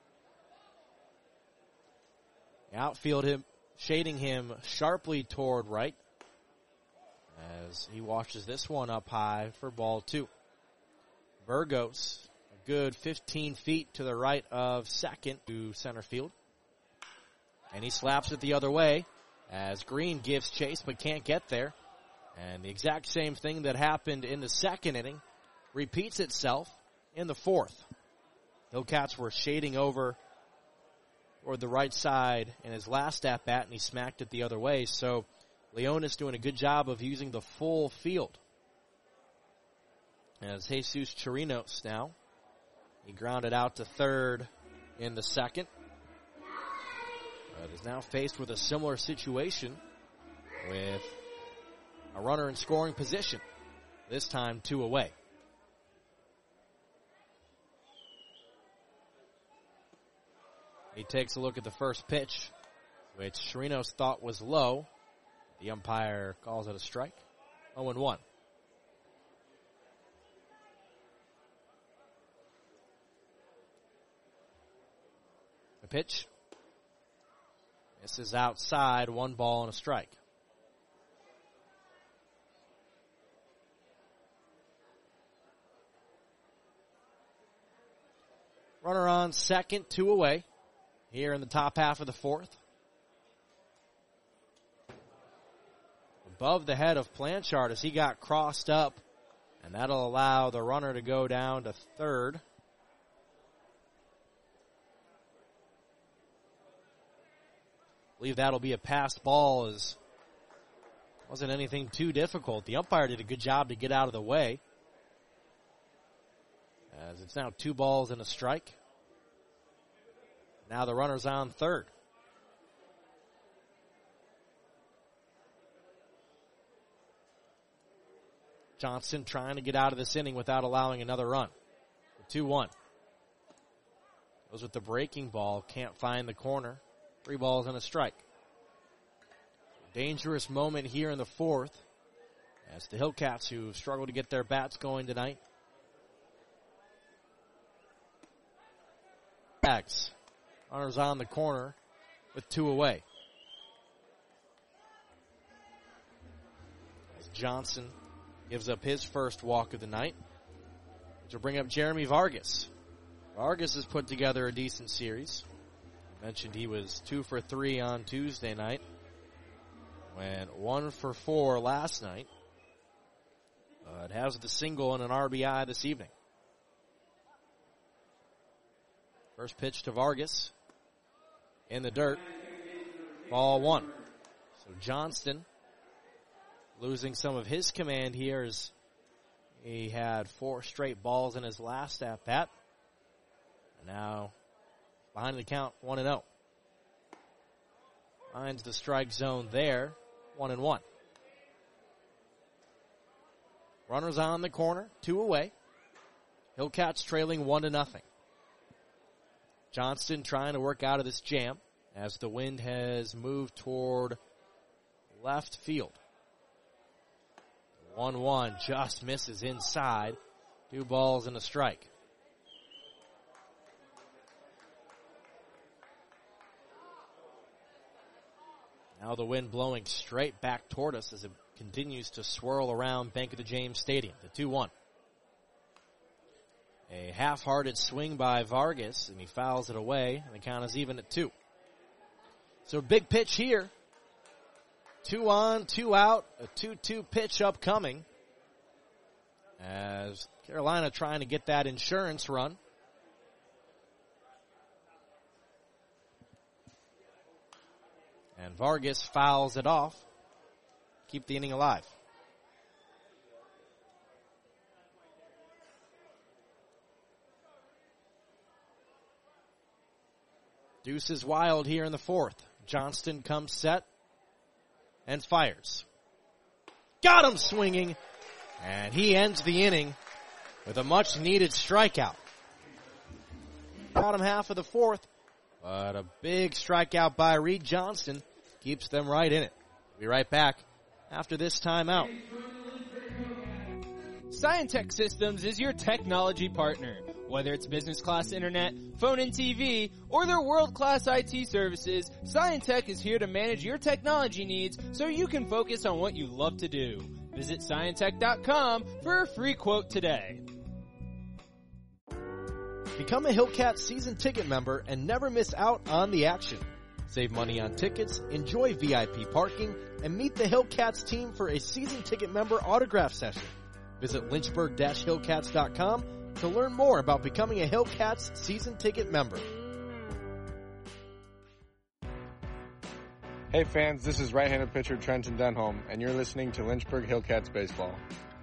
The outfield shading him sharply toward right as he watches this one up high for ball 2. Burgos, a good 15 feet to the right of second to center field. And he slaps it the other way as Green gives chase but can't get there. And the exact same thing that happened in the 2nd inning repeats itself in the 4th. Hillcats were shading over toward the right side in his last at-bat, and he smacked it the other way. So Leonis doing a good job of using the full field. As Jesus Chirinos now, he grounded out to third in the 2nd. But is now faced with a similar situation with a runner in scoring position. This time 2 away. He takes a look at the first pitch, which Chirinos thought was low. The umpire calls it a strike. 0-1. The pitch. This is outside, 1 ball and a strike. Runner on second, 2 away. Here in the top half of the 4th. Above the head of Blanchard as he got crossed up. And that'll allow the runner to go down to third. I believe that'll be a passed ball, as wasn't anything too difficult. The umpire did a good job to get out of the way. As it's now 2 balls and a strike. Now the runner's on third. Johnson trying to get out of this inning without allowing another run. 2-1. Goes with the breaking ball. Can't find the corner. 3 balls and a strike. Dangerous moment here in the fourth as the Hillcats, who struggle to get their bats going tonight. Bags. Runners on the corner with 2 away. As Johnson gives up his first walk of the night, which will bring up Jeremy Vargas. Vargas has put together a decent series. I mentioned he was 2 for 3 on Tuesday night. Went 1 for 4 last night. It has the single and an RBI this evening. First pitch to Vargas. In the dirt. Ball 1. So Johnston losing some of his command here as he had 4 straight balls in his last at-bat. And now behind the count, 1-0. Finds the strike zone there, 1-1. Runners on the corner, 2 away. Hillcats trailing 1-0. Johnston trying to work out of this jam as the wind has moved toward left field. 1-1 just misses inside. 2 balls and a strike. Now the wind blowing straight back toward us as it continues to swirl around Bank of the James Stadium. The 2-1. A half-hearted swing by Vargas, and he fouls it away, and the count is even at 2. So big pitch here. 2 on, 2 out, a 2-2 pitch upcoming. As Carolina trying to get that insurance run. And Vargas fouls it off. Keep the inning alive. Deuce is wild here in the fourth. Johnston comes set and fires. Got him swinging. And he ends the inning with a much-needed strikeout. Bottom half of the fourth, but a big strikeout by Reed Johnston keeps them right in it. We'll be right back after this timeout. Scientech Systems is your technology partner. Whether it's business class internet, phone and TV, or their world-class IT services, Scientech is here to manage your technology needs so you can focus on what you love to do. Visit Scientech.com for a free quote today. Become a Hillcat season ticket member and never miss out on the action. Save money on tickets, enjoy VIP parking, and meet the Hillcats team for a season ticket member autograph session. Visit lynchburg-hillcats.com to learn more about becoming a Hillcats season ticket member. Hey fans, this is right-handed pitcher Trenton Denholm, and you're listening to Lynchburg Hillcats Baseball.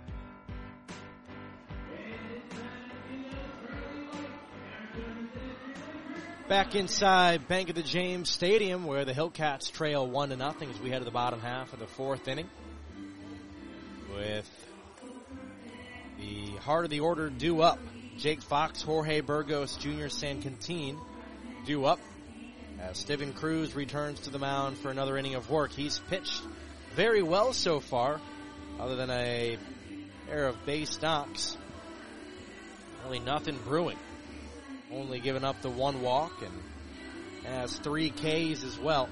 Back inside Bank of the James Stadium, where the Hillcats trail 1-0 as we head to the bottom half of the fourth inning. With the heart of the order due up. Jake Fox, Jorge Burgos, Jr. San Quintin due up as Steven Cruz returns to the mound for another inning of work. He's pitched very well so far, other than a pair of base knocks. Really nothing brewing. Only giving up the 1 walk and has 3 Ks as well.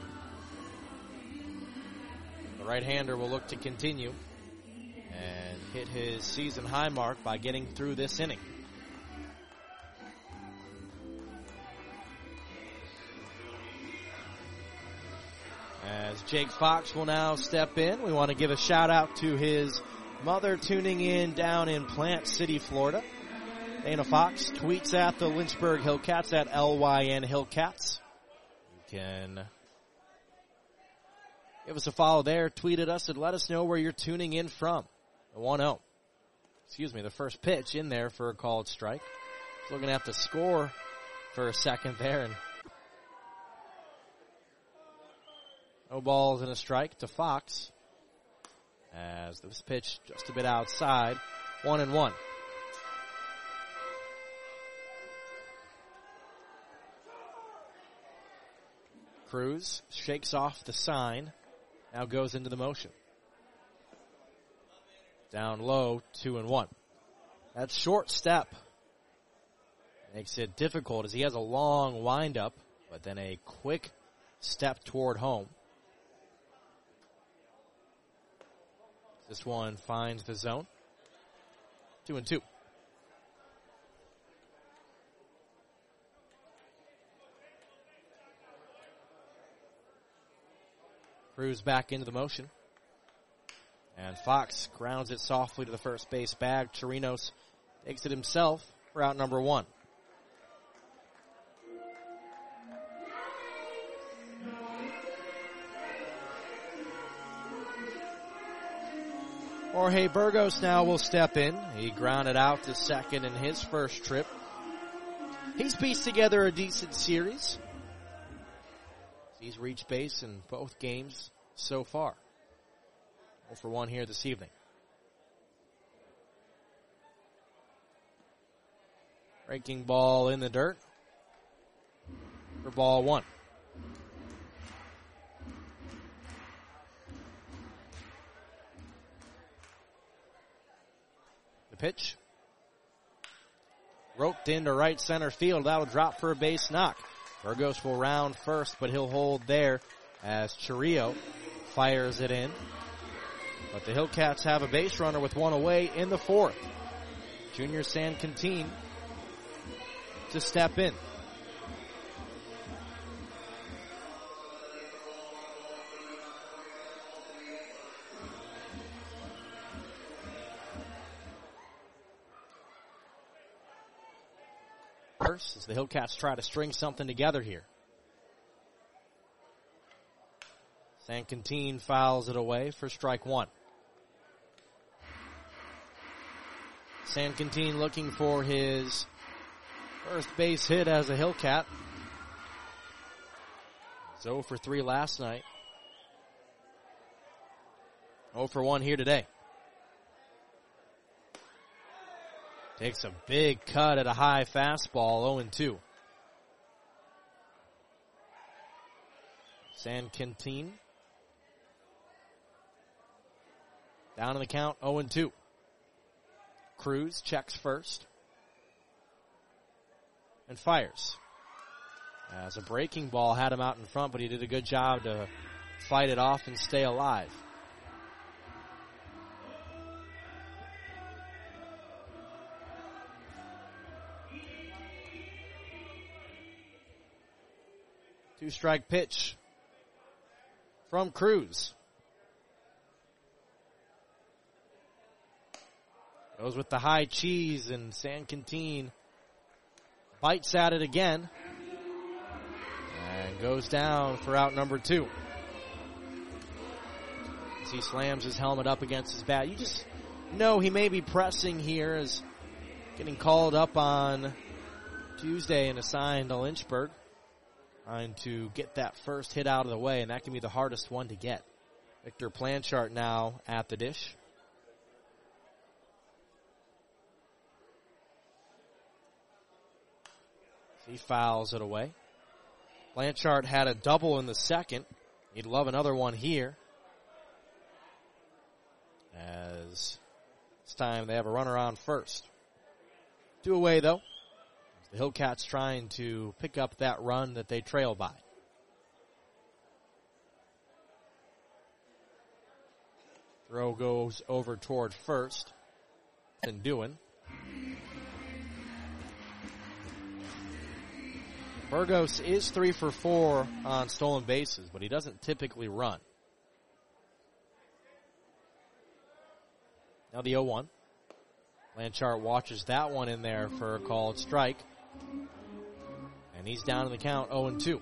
The right-hander will look to continue and hit his season high mark by getting through this inning. As Jake Fox will now step in, we want to give a shout out to his mother tuning in down in Plant City, Florida. Dana Fox tweets at the Lynchburg Hillcats at LYN Hillcats. You can give us a follow there, tweet at us, and let us know where you're tuning in from. The 1-0. The first pitch in there for a called strike. Still going to have to score for a second there. And no balls and a strike to Fox. as this pitch just a bit outside, 1-1. Cruz shakes off the sign, now goes into the motion. Down low, 2-1. That short step makes it difficult as he has a long windup, but then a quick step toward home. This one finds the zone. 2-2. Cruz back into the motion. And Fox grounds it softly to the first base bag. Chirinos takes it himself for out number 1. Jorge Burgos now will step in. He grounded out to second in his first trip. He's pieced together a decent series. He's reached base in both games so far. 0-for-1 here this evening. Breaking ball in the dirt for ball 1. The pitch. Roped into right center field. That'll drop for a base knock. Burgos will round first, but he'll hold there as Chirinos fires it in. But the Hillcats have a base runner with one away in the 4th. Junior Sanquintin to step in. First, as the Hillcats try to string something together here. Sanquintin fouls it away for strike 1. Sanquintin looking for his first base hit as a Hillcat. 0-for-3 last night. 0-for-1 here today. Takes a big cut at a high fastball, 0-2. Sanquintin down in the count, 0-2. Cruz checks first and fires. As a breaking ball had him out in front, but he did a good job to fight it off and stay alive. Two-strike pitch from Cruz. Goes with the high cheese, and Sanquintin bites at it again. And goes down for out number 2. As he slams his helmet up against his bat. You just know he may be pressing here, as getting called up on Tuesday and assigned to Lynchburg. Trying to get that first hit out of the way, and that can be the hardest one to get. Victor Planchart now at the dish. He fouls it away. Blanchard had a double in the second. He'd love another one here. As this time they have a runner on first. 2 away though. The Hillcats trying to pick up that run that they trail by. Throw goes over toward first. And doing. Burgos is 3-for-4 on stolen bases, but he doesn't typically run. Now the 0-1. Blanchard watches that one in there for a called strike. And he's down in the count, 0-2.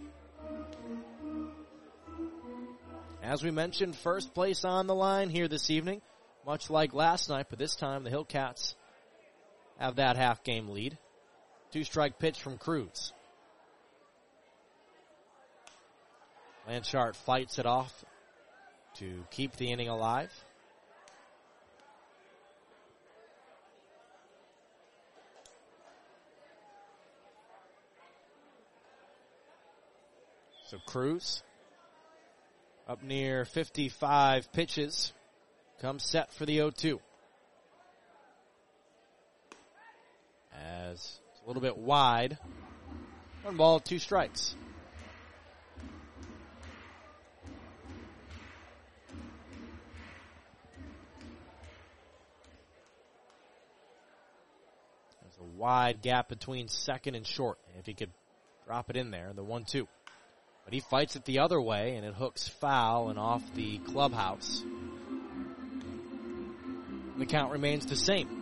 As we mentioned, first place on the line here this evening, much like last night, but this time the Hillcats have that half-game lead. 2-strike pitch from Cruz. Blanchard fights it off to keep the inning alive. So Cruz up near 55 pitches. Comes set for the 0-2. As it's a little bit wide. 1 ball, 2 strikes. There's a wide gap between second and short. If he could drop it in there, the 1-2. But he fights it the other way, and it hooks foul and off the clubhouse. The count remains the same.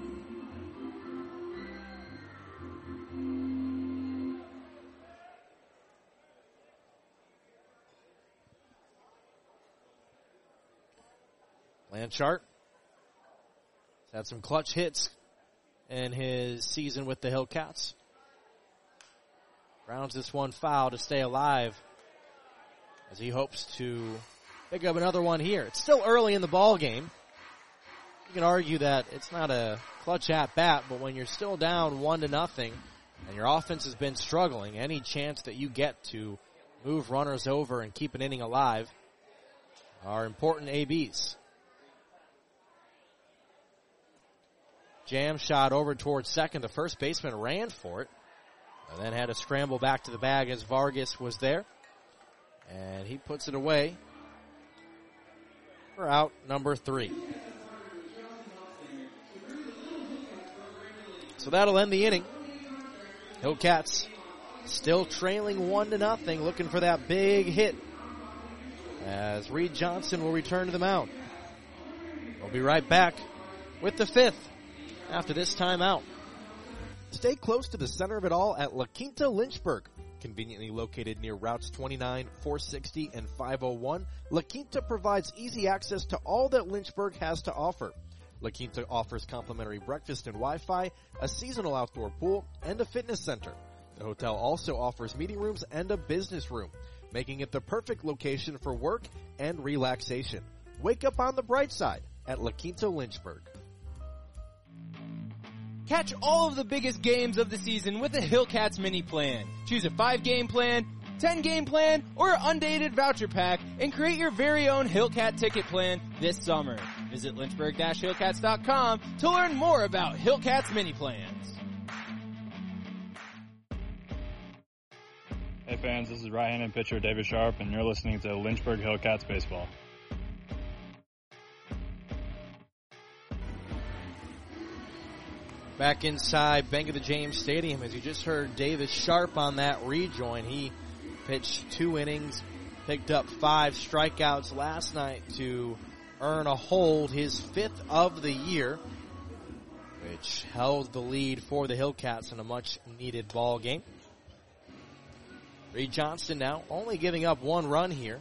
Blanchard has had some clutch hits in his season with the Hillcats. Grounds this one foul to stay alive as he hopes to pick up another one here. It's still early in the ball game. You can argue that it's not a clutch at bat, but when you're still down 1-0 and your offense has been struggling, any chance that you get to move runners over and keep an inning alive are important ABs. Jam shot over towards second. The first baseman ran for it and then had to scramble back to the bag as Vargas was there. And he puts it away for out number 3. So that'll end the inning. Hillcats still trailing 1-0, looking for that big hit as Reed Johnson will return to the mound. We'll be right back with the 5th after this timeout. Stay close to the center of it all at La Quinta Lynchburg. Conveniently located near routes 29, 460, and 501, La Quinta provides easy access to all that Lynchburg has to offer. La Quinta offers complimentary breakfast and Wi-Fi, a seasonal outdoor pool, and a fitness center. The hotel also offers meeting rooms and a business room, making it the perfect location for work and relaxation. Wake up on the bright side at La Quinta Lynchburg. Catch all of the biggest games of the season with the Hillcats mini plan. Choose a 5-game plan, 10-game plan, or an undated voucher pack and create your very own Hillcat ticket plan this summer. Visit lynchburg-hillcats.com to learn more about Hillcats mini plans. Hey fans, this is right-handed pitcher David Sharp, and you're listening to Lynchburg Hillcats Baseball. Back inside Bank of the James Stadium, as you just heard Davis Sharp on that rejoin. He pitched 2 innings, picked up 5 strikeouts last night to earn a hold, his 5th of the year, which held the lead for the Hillcats in a much-needed ball game. Reed Johnston now only giving up 1 run here.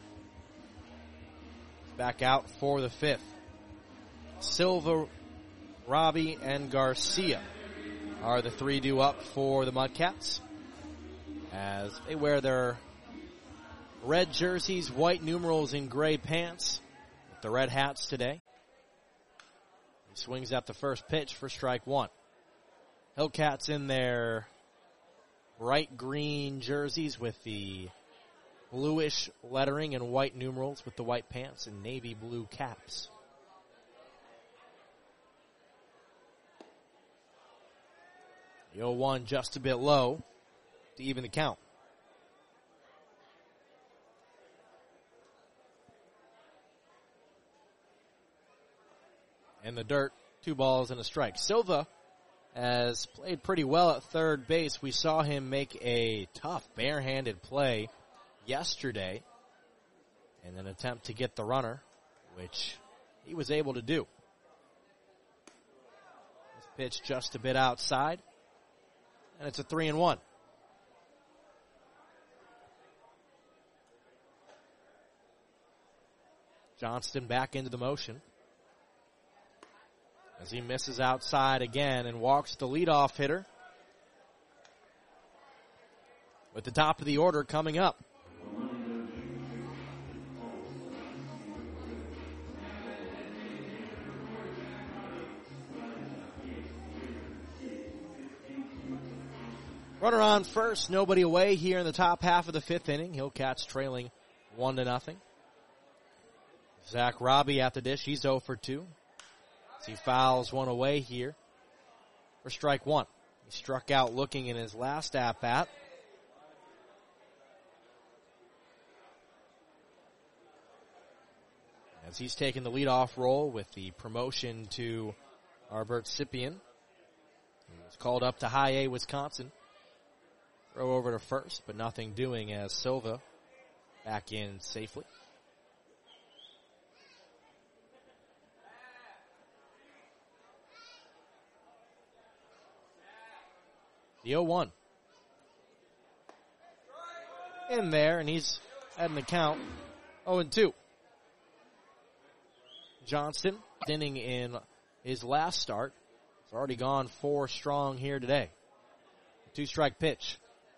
Back out for the 5th. Silva, Robbie, and Garcia are the 3 due up for the Mudcats as they wear their red jerseys, white numerals, and gray pants with the red hats today. He swings at the first pitch for strike 1. Hillcats in their bright green jerseys with the bluish lettering and white numerals with the white pants and navy blue caps. The 0-1 just a bit low to even the count. In the dirt, 2 balls and a strike. Silva has played pretty well at third base. We saw him make a tough barehanded play yesterday in an attempt to get the runner, which he was able to do. This pitch just a bit outside. And it's a 3-1. Johnston back into the motion as he misses outside again and walks the leadoff hitter with the top of the order coming up. Runner on first, nobody away here in the top half of the fifth inning. Hillcats trailing 1-0. Zach Robbie at the dish. He's 0 for 2. As he fouls one away here for strike one. He struck out looking in his last at-bat. As he's taken the leadoff role with the promotion to Arbert Sipien. He was called up to High A, Wisconsin. Throw over to first, but nothing doing as Silva back in safely. The 0-1. In there, and he's at the count 0-2. Johnston, inning in his last start. He's already gone 4 strong here today. 2-strike pitch.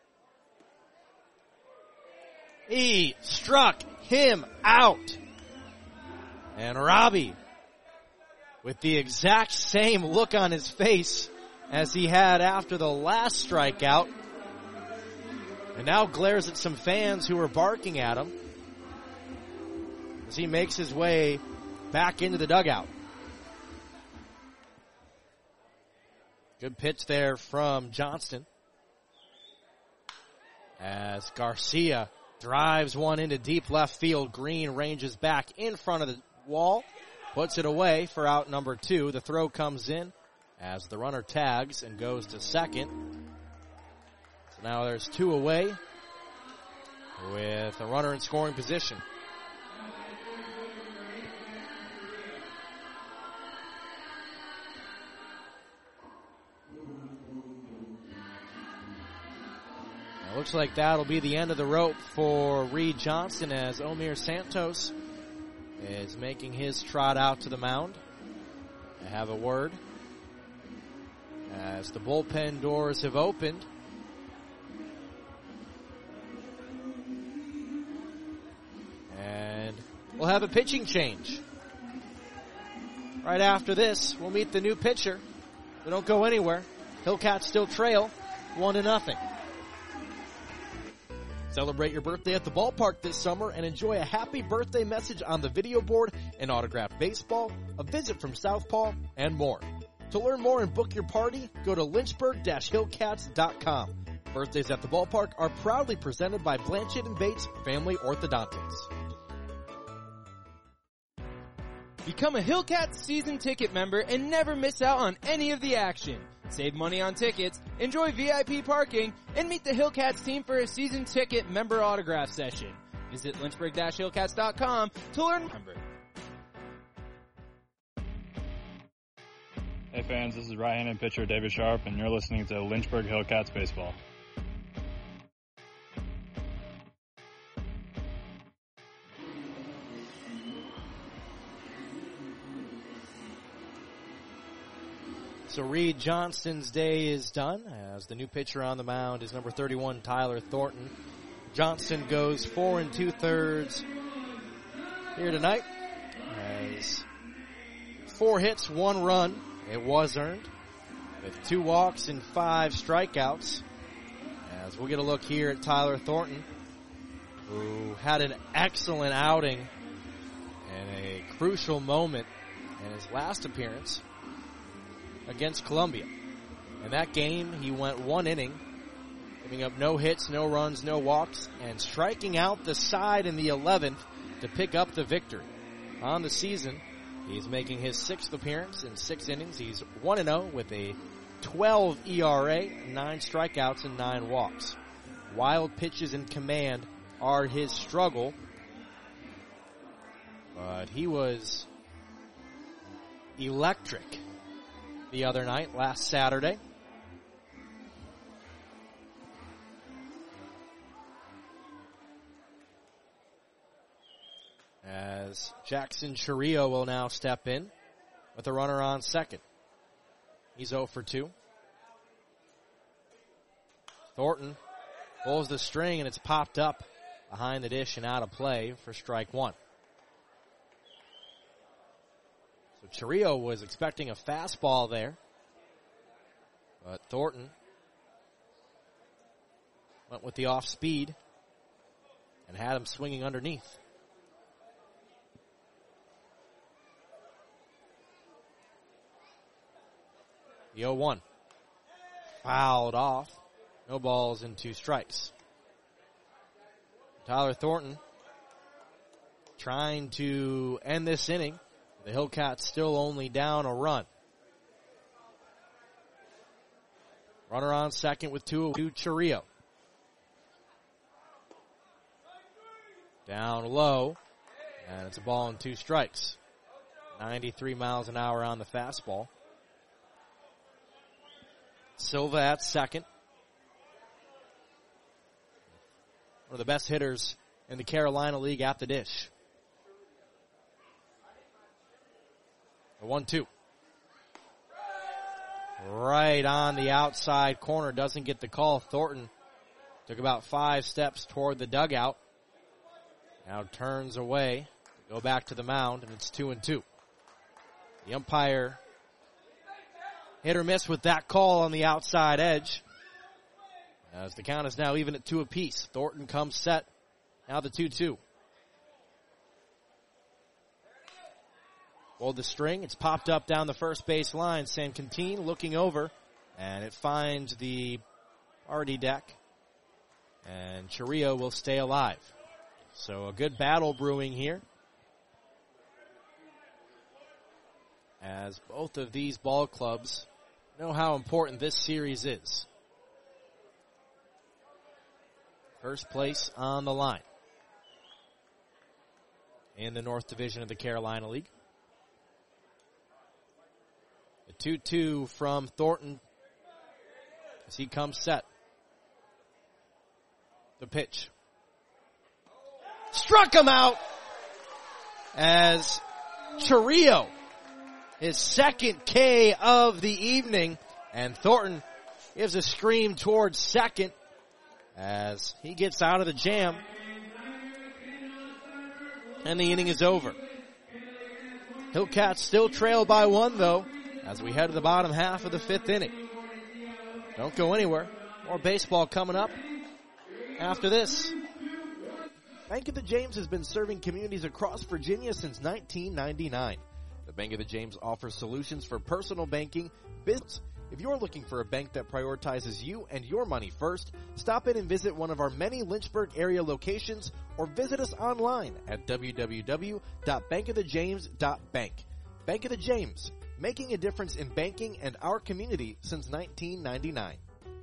He struck him out. And Robbie, with the exact same look on his face as he had after the last strikeout, and now glares at some fans who are barking at him as he makes his way back into the dugout. Good pitch there from Johnston as Garcia drives one into deep left field. Green ranges back in front of the wall, puts it away for out number 2. The throw comes in as the runner tags and goes to second. So now there's 2 away with a runner in scoring position. Looks like that'll be the end of the rope for Reed Johnston as Omir Santos is making his trot out to the mound. I have a word as the bullpen doors have opened. And we'll have a pitching change. Right after this, we'll meet the new pitcher. They don't go anywhere. Hillcats still trail 1-0. Celebrate your birthday at the ballpark this summer and enjoy a happy birthday message on the video board, an autographed baseball, a visit from Southpaw, and more. To learn more and book your party, go to lynchburg-hillcats.com. Birthdays at the ballpark are proudly presented by Blanchett & Bates Family Orthodontics. Become a Hillcats season ticket member and never miss out on any of the action. Save money on tickets, enjoy VIP parking, and meet the Hillcats team for a season ticket member autograph session. Visit lynchburg-hillcats.com to learn more. Hey fans, this is right-handed pitcher David Sharp, and you're listening to Lynchburg Hillcats Baseball. So Reed Johnston's day is done as the new pitcher on the mound is number 31, Tyler Thornton. Johnston goes 4 2/3 here tonight as 4 hits, 1 run. It was earned with 2 walks and 5 strikeouts. As we'll get a look here at Tyler Thornton, who had an excellent outing and a crucial moment in his last appearance against Columbia. In that game, he went 1 inning, giving up no hits, no runs, no walks, and striking out the side in the 11th to pick up the victory. On the season, he's making his 6th appearance in 6 innings. He's 1-0 with a 12 ERA, 9 strikeouts, and 9 walks. Wild pitches and command are his struggle, but he was electric the other night, last Saturday. As Jackson Chirillo will now step in with a runner on second. He's 0 for 2. Thornton pulls the string and it's popped up behind the dish and out of play for strike 1. So Chirillo was expecting a fastball there, but Thornton Went with the off speed and had him swinging underneath. The 0-1. Fouled off. No balls and 2 strikes. Tyler Thornton trying to end this inning. The Hillcats still only down a run. Runner on second with 2 Chirrillo. Down low, and it's a ball and 2 strikes. 93 miles an hour on the fastball. Silva at second. One of the best hitters in the Carolina League at the dish. The 1-2. Right on the outside corner. Doesn't get the call. Thornton took about 5 steps toward the dugout. Now turns away. Go back to the mound, and it's 2-2. The umpire hit or miss with that call on the outside edge. As the count is now even at 2 apiece. Thornton comes set. Now the 2-2. Pulled the string. It's popped up down the first base line. Sancantine looking over, and it finds the RD deck. And Chirrillo will stay alive. So a good battle brewing here, as both of these ball clubs know how important this series is. First place on the line in the North Division of the Carolina League. The 2-2 from Thornton as he comes set. The pitch. Struck him out as Chirrillo, his second K of the evening, and Thornton gives a scream towards second as he gets out of the jam, and the inning is over. Hillcats still trail by 1, though, as we head to the bottom half of the 5th inning. Don't go anywhere. More baseball coming up after this. Bank of the James has been serving communities across Virginia since 1999. The Bank of the James offers solutions for personal banking, business. If you're looking for a bank that prioritizes you and your money first, stop in and visit one of our many Lynchburg area locations or visit us online at www.bankofthejames.bank. Bank of the James, making a difference in banking and our community since 1999.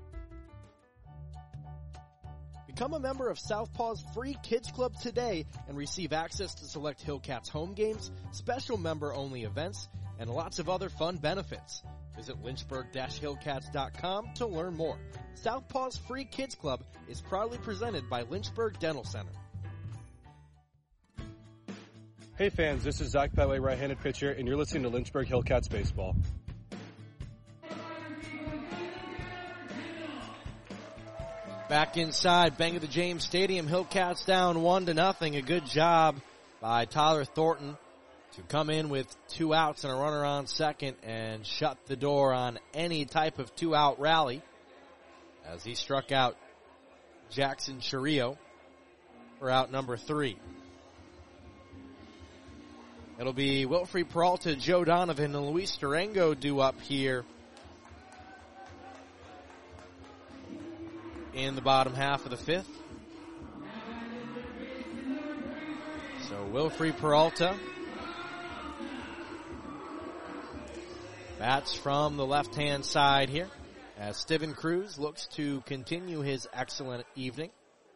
Become a member of Southpaw's free Kids Club today and receive access to select Hillcats home games, special member-only events, and lots of other fun benefits. Visit lynchburg-hillcats.com to learn more. Southpaw's free Kids Club is proudly presented by Lynchburg Dental Center. Hey fans, this is Zach Pettway, right-handed pitcher, and you're listening to Lynchburg Hillcats Baseball. Back inside Bank of the James Stadium, Hillcats down 1-0. A good job by Tyler Thornton to come in with 2 outs and a runner on second and shut the door on any type of 2-out rally as he struck out Jackson Chirrillo for out number 3. It'll be Wilfrey Peralta, Joe Donovan, and Luis Durango due up here in the bottom half of the 5th. So Wilfrey Peralta bats from the left-hand side here as Steven Cruz looks to continue his excellent evening.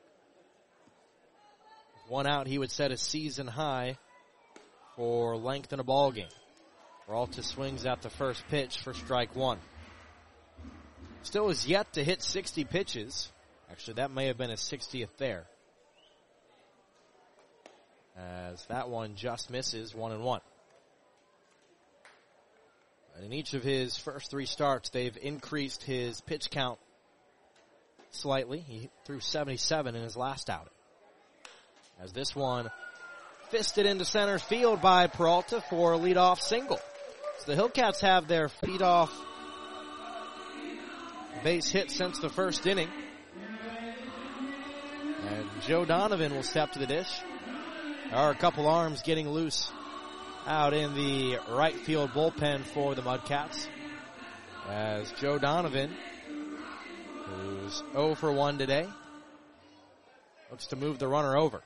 With 1 out, he would set a season high for length in a ball game. Peralta swings at the first pitch for strike 1. Still is yet to hit 60 pitches. Actually, that may have been his 60th there, as that one just misses 1-1. And in each of his first 3 starts, they've increased his pitch count slightly. He threw 77 in his last outing. As this one fisted into center field by Peralta for a leadoff single. So the Hillcats have their leadoff base hit since the first inning. And Joe Donovan will step to the dish. There are a couple arms getting loose out in the right field bullpen for the Mudcats. As Joe Donovan, who's 0 for 1 today, looks to move the runner over.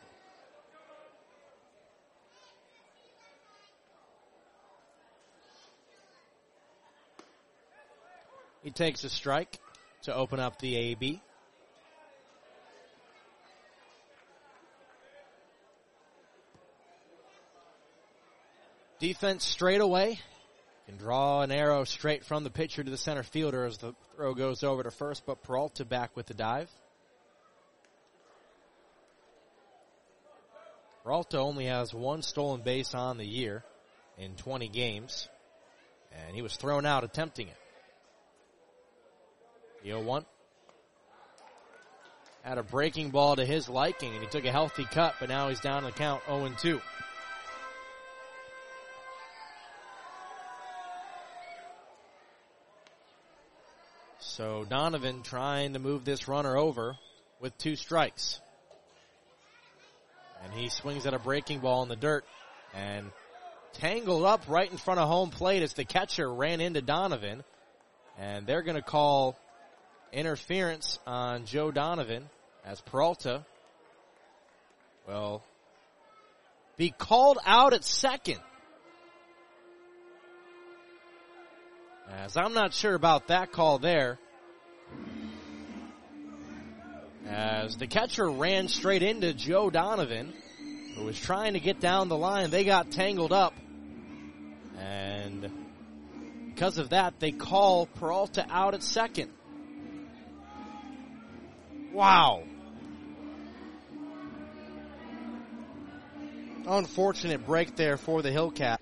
He takes a strike to open up the AB. Defense straight away. Can draw an arrow straight from the pitcher to the center fielder as the throw goes over to first, but Peralta back with the dive. Peralta only has 1 stolen base on the year in 20 games, and he was thrown out attempting it. 0-1. Had a breaking ball to his liking, and he took a healthy cut, but now he's down in the count 0-2. So Donovan trying to move this runner over with 2 strikes. And he swings at a breaking ball in the dirt and tangled up right in front of home plate as the catcher ran into Donovan. And they're going to call interference on Joe Donovan as Peralta will be called out at second. As I'm not sure about that call there. As the catcher ran straight into Joe Donovan, who was trying to get down the line. They got tangled up. And because of that, they call Peralta out at second. Wow. Unfortunate break there for the Hillcat.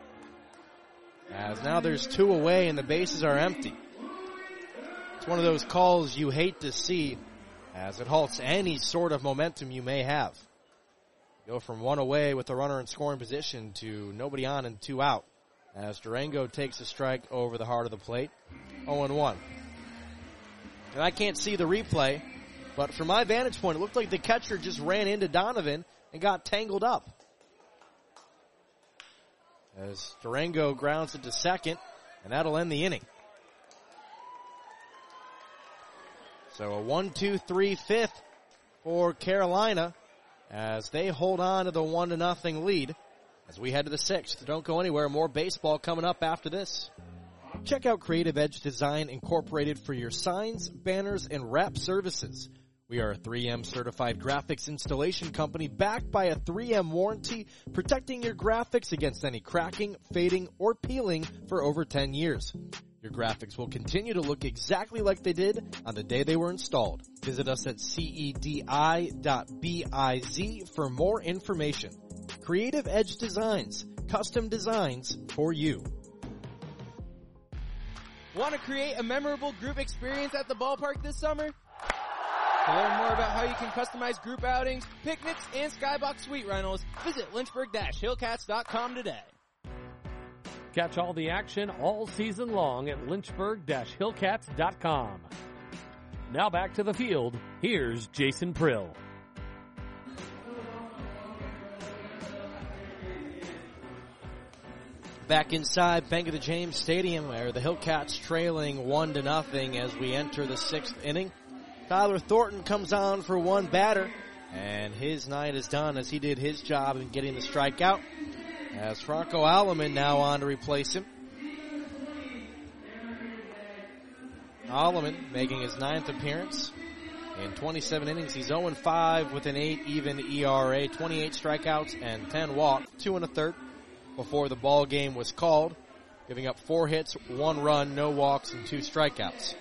As now there's 2 away and the bases are empty. It's one of those calls you hate to see as it halts any sort of momentum you may have. Go from 1 away with the runner in scoring position to nobody on and 2 out as Durango takes a strike over the heart of the plate. 0-1. And I can't see the replay, but from my vantage point, it looked like the catcher just ran into Donovan and got tangled up. As Durango grounds it to second, and that'll end the inning. So a 1-2-3-5 for Carolina as they hold on to the 1-0 lead as we head to the 6th. Don't go anywhere. More baseball coming up after this. Check out Creative Edge Design Incorporated for your signs, banners, and wrap services. We are a 3M certified graphics installation company backed by a 3M warranty, protecting your graphics against any cracking, fading, or peeling for over 10 years. Your graphics will continue to look exactly like they did on the day they were installed. Visit us at cedi.biz for more information. Creative Edge Designs, custom designs for you. Want to create a memorable group experience at the ballpark this summer? To learn more about how you can customize group outings, picnics, and skybox suite rentals, visit lynchburg-hillcats.com today. Catch all the action all season long at lynchburg-hillcats.com. Now back to the field. Here's Jason Prill. Back inside Bank of the James Stadium where the Hillcats trailing 1-0 as we enter the 6th inning. Tyler Thornton comes on for one batter, and his night is done as he did his job in getting the strikeout. As Franco Alleman now on to replace him. Alleman making his 9th appearance. In 27 innings, he's 0-5 with an 8 even ERA, 28 strikeouts and 10 walks, 2 1/3 before the ball game was called, giving up 4 hits, 1 run, no walks, and 2 strikeouts.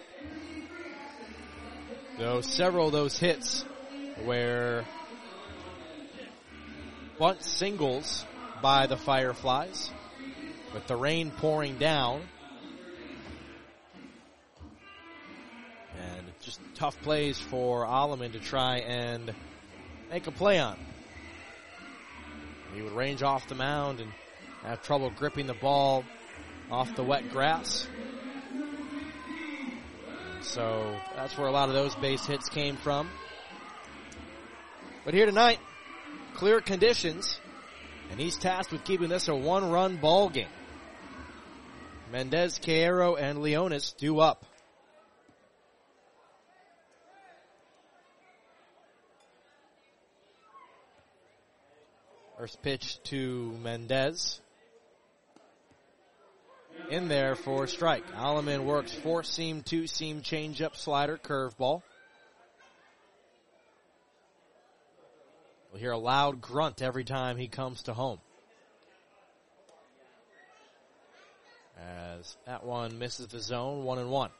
Though several of those hits were bunt singles by the Fireflies, with the rain pouring down. And just tough plays for Alleman to try and make a play on. He would range off the mound and have trouble gripping the ball off the wet grass. So that's where a lot of those base hits came from. But here tonight, clear conditions, and he's tasked with keeping this a one-run ball game. Mendez, Caero, and Leonis due up. First pitch to Mendez. In there for a strike. Alleman works 4-seam, 2-seam, changeup, slider, curveball. We'll hear a loud grunt every time he comes to home. As that one misses the zone, 1-1.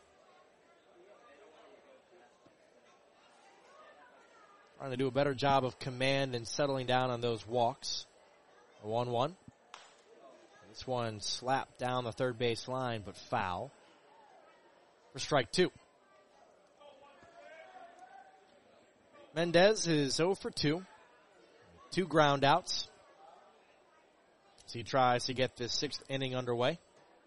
Trying to do a better job of command and settling down on those walks. A 1-1. This one slapped down the third base line, but foul for strike 2. Mendez is 0 for 2. 2 ground outs. So he tries to get this 6th inning underway.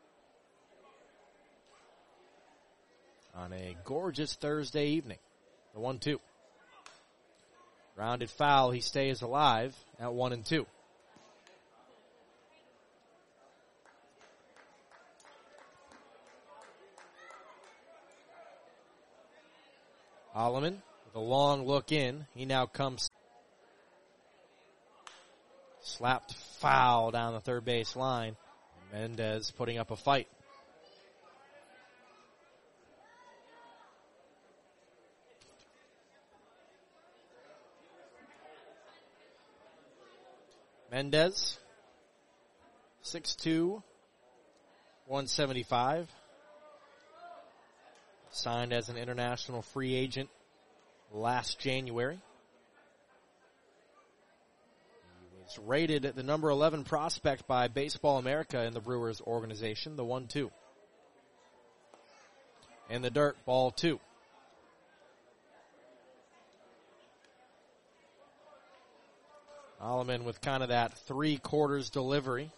On a gorgeous Thursday evening. The 1-2. Grounded foul, he stays alive at 1-2. Alleman with a long look in. He now comes. Slapped foul down the third base line. Mendez putting up a fight. Mendez, 6'2", 175. Signed as an international free agent last January. He was rated the number 11 prospect by Baseball America in the Brewers organization, the 1-2. In the dirt, ball 2. Alleman with kind of that 3/4 delivery.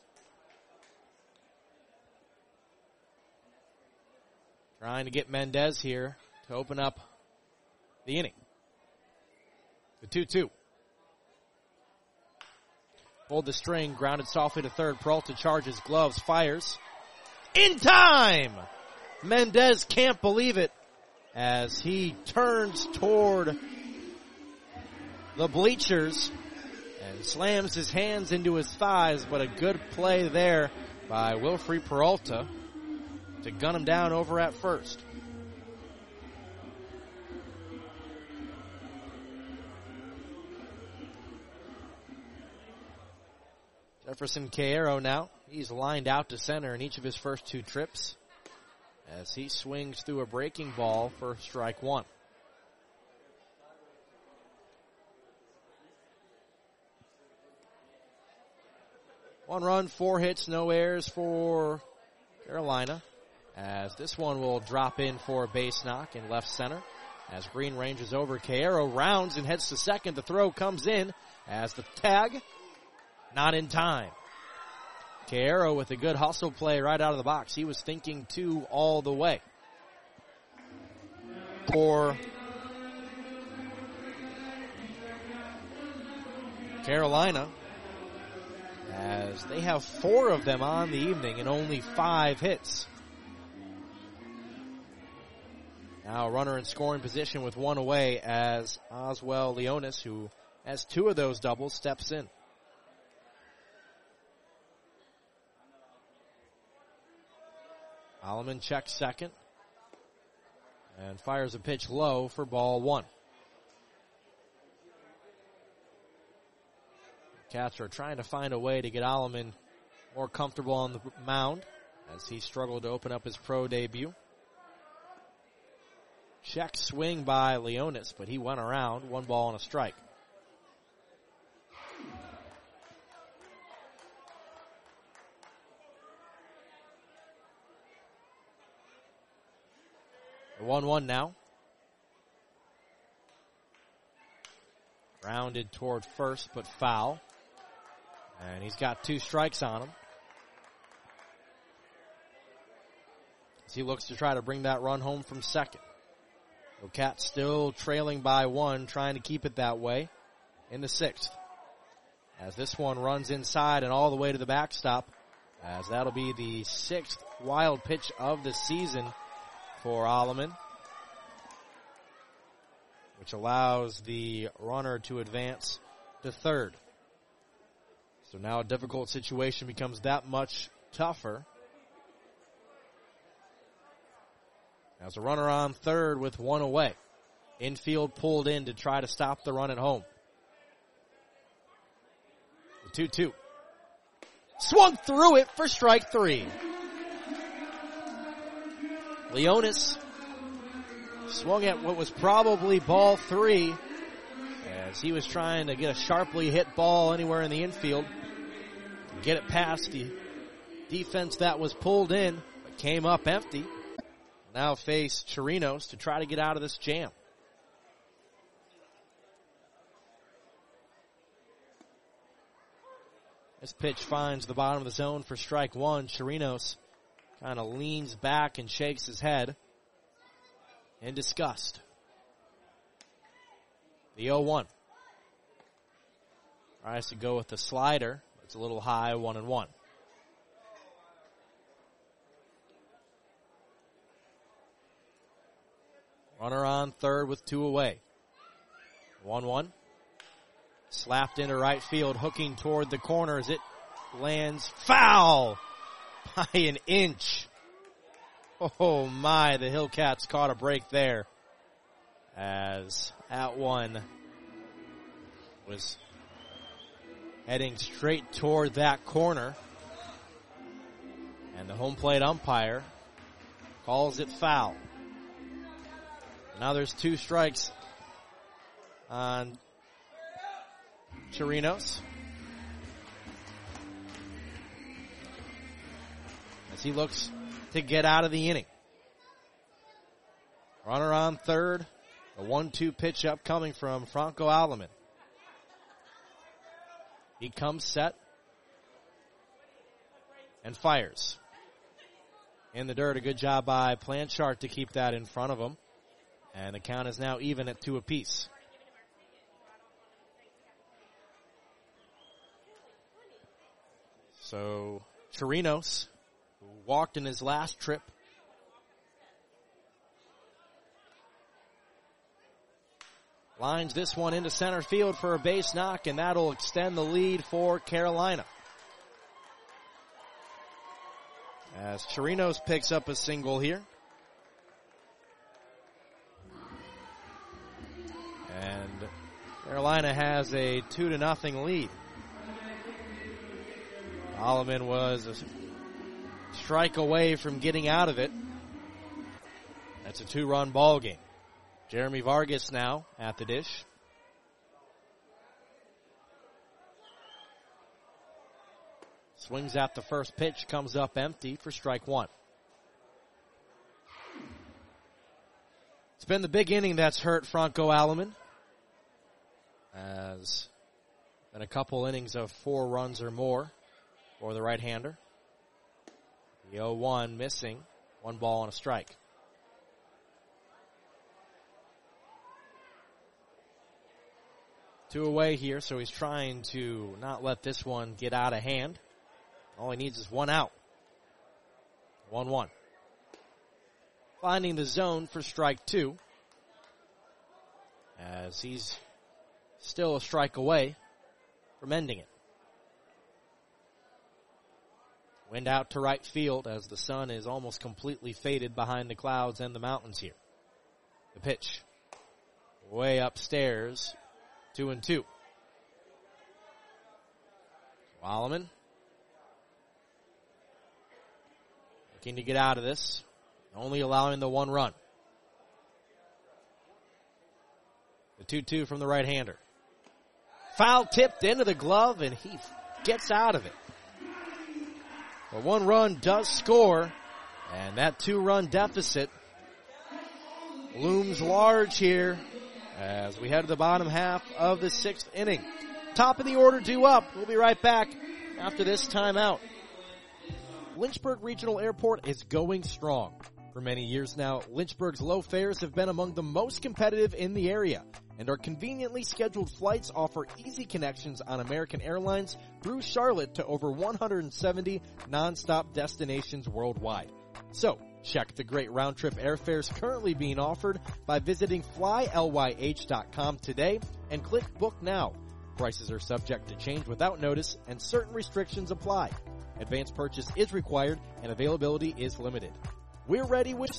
Trying to get Mendez here to open up the inning. The 2-2. Pulled the string, grounded softly to third. Peralta charges, gloves, fires. In time! Mendez can't believe it as he turns toward the bleachers and slams his hands into his thighs, but a good play there by Wilfre Peralta to gun him down over at first. Jefferson Caero now. He's lined out to center in each of his first 2 trips as he swings through a breaking ball for strike 1. One run, 4 hits, no errors for Carolina, as this one will drop in for a base knock in left center. As Green ranges over, Caero rounds and heads to second. The throw comes in as the tag, not in time. Caero with a good hustle play right out of the box. He was thinking 2 all the way. For Carolina, as they have 4 of them on the evening and only 5 hits. Now a runner in scoring position with 1 away as Oswell Leonis, who has 2 of those doubles, steps in. Alleman checks second and fires a pitch low for ball 1. Cats are trying to find a way to get Alleman more comfortable on the mound as he struggled to open up his pro debut. Check swing by Leonis, but he went around. 1 ball and a strike. The 1-1 now. Rounded toward first, but foul. And he's got 2 strikes on him. As he looks to try to bring that run home from second. The Cats still trailing by 1, trying to keep it that way in the 6th. As this one runs inside and all the way to the backstop, as that'll be the 6th wild pitch of the season for Alleman, which allows the runner to advance to third. So now a difficult situation becomes that much tougher. As a runner on third with one away. Infield pulled in to try to stop the run at home. The 2-2. Swung through it for strike 3. Leonis swung at what was probably ball 3 as he was trying to get a sharply hit ball anywhere in the infield. Get it past the defense that was pulled in, but came up empty. Now face Chirinos to try to get out of this jam. This pitch finds the bottom of the zone for strike 1. Chirinos kind of leans back and shakes his head in disgust. The 0-1. Tries to go with the slider. It's a little high, 1-1. Runner on third with 2 away. 1-1. Slapped into right field, hooking toward the corner as it lands foul by an inch. Oh my, the Hillcats caught a break there as that one was heading straight toward that corner. And the home plate umpire calls it foul. Now there's 2 strikes on Chirinos as he looks to get out of the inning. Runner on third. A 1-2 pitch upcoming from Franco Alleman. He comes set and fires. In the dirt, a good job by Blanchard to keep that in front of him. And the count is now even at 2 apiece. So Chirinos, who walked in his last trip, lines this one into center field for a base knock, and that'll extend the lead for Carolina. As Chirinos picks up a single here. And Carolina has a 2-0 lead. Alleman was a strike away from getting out of it. That's a 2-run ball game. Jeremy Vargas now at the dish. Swings at the first pitch, comes up empty for strike 1. It's been the big inning that's hurt Franco Alleman. As been a couple innings of 4 runs or more for the right-hander. The 0-1 missing, 1 ball and a strike. Two away here, so he's trying to not let this one get out of hand. All he needs is 1 out. 1-1. Finding the zone for strike 2. As he's still a strike away from ending it. Wind out to right field as the sun is almost completely faded behind the clouds and the mountains here. The pitch. Way upstairs. 2-2. Alleman looking to get out of this, only allowing the 1 run. The 2-2 from the right-hander. Foul tipped into the glove, and he gets out of it. The 1 run does score, and that 2-run deficit looms large here as we head to the bottom half of the 6th inning. Top of the order due up. We'll be right back after this timeout. Lynchburg Regional Airport is going strong. For many years now, Lynchburg's low fares have been among the most competitive in the area. And our conveniently scheduled flights offer easy connections on American Airlines through Charlotte to over 170 nonstop destinations worldwide. So, check the great round-trip airfares currently being offered by visiting flylyh.com today and click Book Now. Prices are subject to change without notice and certain restrictions apply. Advance purchase is required and availability is limited. We're ready with...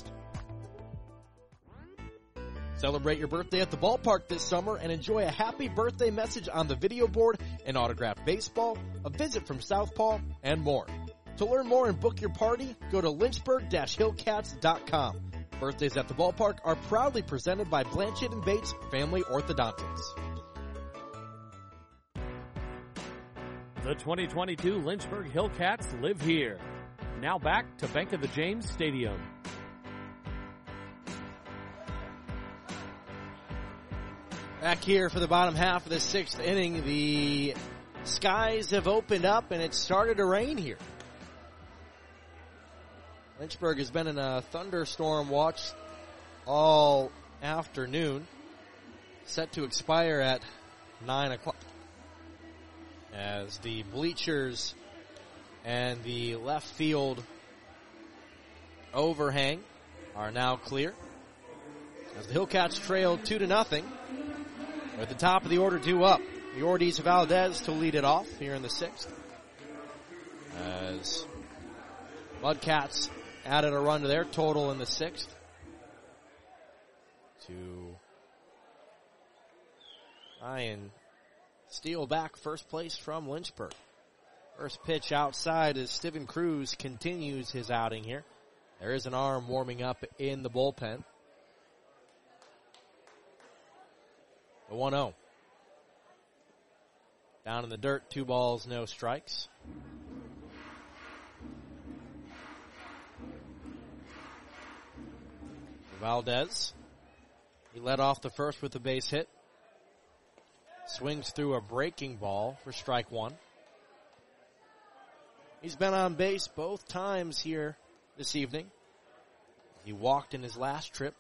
Celebrate your birthday at the ballpark this summer and enjoy a happy birthday message on the video board, an autographed baseball, a visit from Southpaw, and more. To learn more and book your party, go to lynchburg-hillcats.com. Birthdays at the ballpark are proudly presented by Blanchett & Bates Family Orthodontics. The 2022 Lynchburg Hillcats live here. Now back to Bank of the James Stadium. Back here for the bottom half of the sixth inning, the skies have opened up and it started to rain here. Lynchburg has been in a thunderstorm watch all afternoon, set to expire at 9 o'clock. As the bleachers and the left field overhang are now clear. As the Hillcats trail 2-0. At the top of the order, due up. Yordies Valdez to lead it off here in the sixth. As Mudcats added a run to their total in the sixth to try and steal back first place from Lynchburg. First pitch outside as Steven Cruz continues his outing here. There is an arm warming up in the bullpen. The 1-0. Down in the dirt, 2 balls, no strikes. Valdez. He led off the first with a base hit. Swings through a breaking ball for strike 1. He's been on base both times here this evening. He walked in his last trip.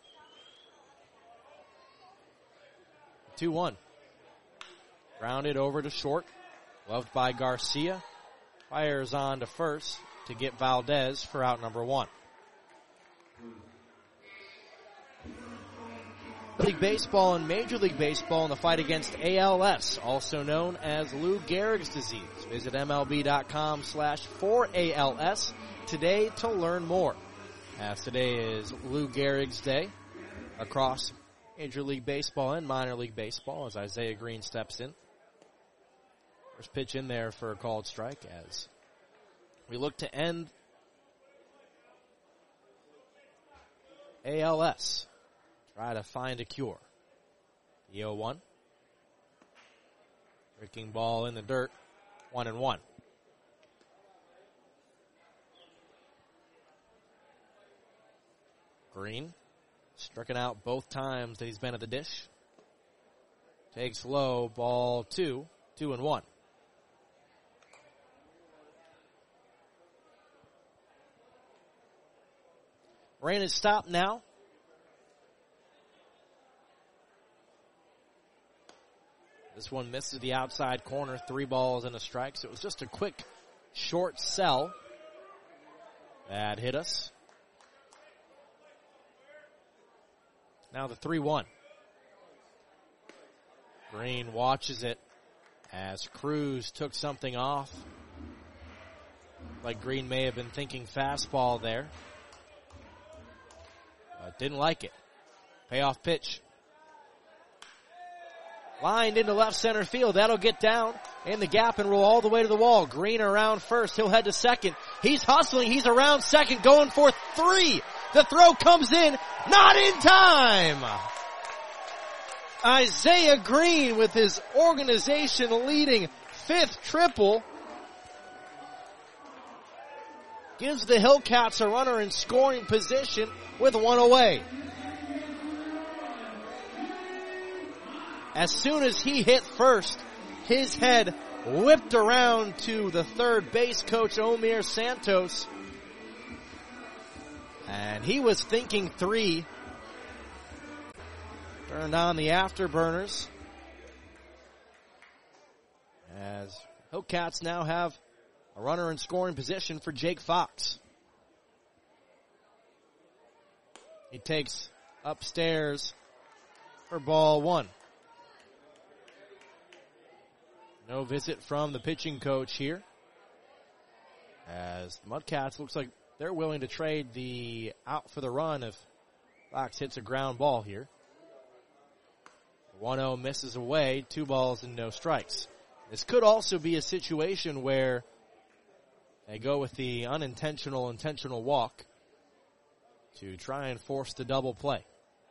2-1. Grounded over to short. Loved by Garcia. Fires on to first to get Valdez for out number 1. League Baseball and Major League Baseball in the fight against ALS, also known as Lou Gehrig's disease. Visit MLB.com/4ALS today to learn more. As today is Lou Gehrig's day across Major League Baseball and Minor League Baseball as Isaiah Green steps in. First pitch in there for a called strike as we look to end ALS. Try to find a cure. The 0-1. Breaking ball in the dirt. 1-1. Green. Stricken out both times that he's been at the dish. Takes low, ball 2, 2-1. Rain has stopped now. This one misses the outside corner, 3 balls and a strike. So it was just a quick short sell that hit us. Now the 3-1. Green watches it as Cruz took something off. Like Green may have been thinking fastball there. But didn't like it. Payoff pitch. Lined into left center field. That'll get down in the gap and roll all the way to the wall. Green around first. He'll head to second. He's hustling. He's around second. Going for 3. The throw comes in. Not in time. Isaiah Green with his organization leading 5th triple gives the Hillcats a runner in scoring position with 1 away. As soon as he hit first, his head whipped around to the third base coach, Omir Santos. And he was thinking 3. Turned on the afterburners. As Hillcats now have a runner in scoring position for Jake Fox. He takes upstairs for ball 1. No visit from the pitching coach here. As the Mudcats looks like they're willing to trade the out for the run if Fox hits a ground ball here. 1-0 misses away, 2 balls and no strikes. This could also be a situation where they go with the intentional walk to try and force the double play.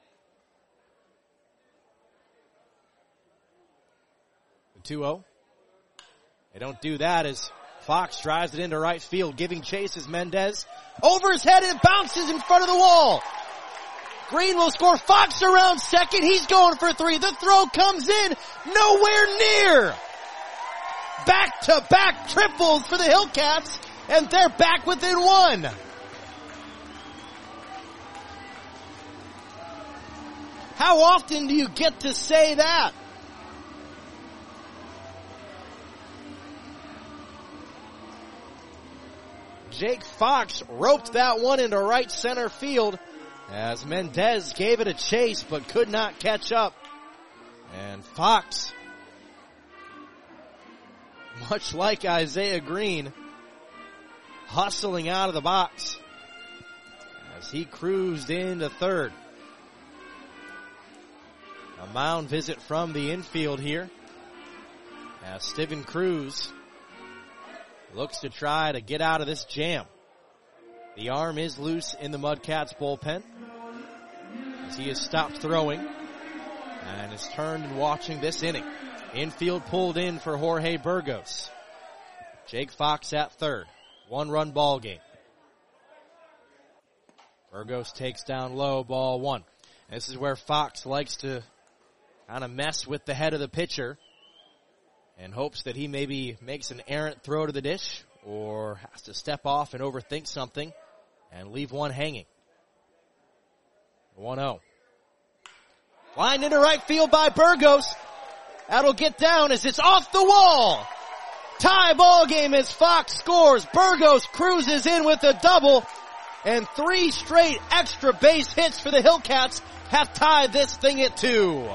The 2-0. They don't do that as Fox drives it into right field, giving chase as Mendez. Over his head and it bounces in front of the wall. Green will score. Fox around second. He's going for 3. The throw comes in. Nowhere near. Back-to-back triples for the Hillcats, and they're back within 1. How often do you get to say that? Jake Fox roped that one into right center field as Mendez gave it a chase but could not catch up. And Fox, much like Isaiah Green, hustling out of the box as he cruised into third. A mound visit from the infield here as Steven Cruz looks to try to get out of this jam. The arm is loose in the Mudcats bullpen as he has stopped throwing and is turned and watching this inning. Infield pulled in for Jorge Burgos. Jake Fox at third. 1-run ball game. Burgos takes down low, ball 1. This is where Fox likes to kind of mess with the head of the pitcher and hopes that he maybe makes an errant throw to the dish or has to step off and overthink something and leave one hanging. 1-0. Lined into right field by Burgos. That'll get down as it's off the wall. Tie ball game as Fox scores. Burgos cruises in with a double, and 3 straight extra base hits for the Hillcats have tied this thing at 2.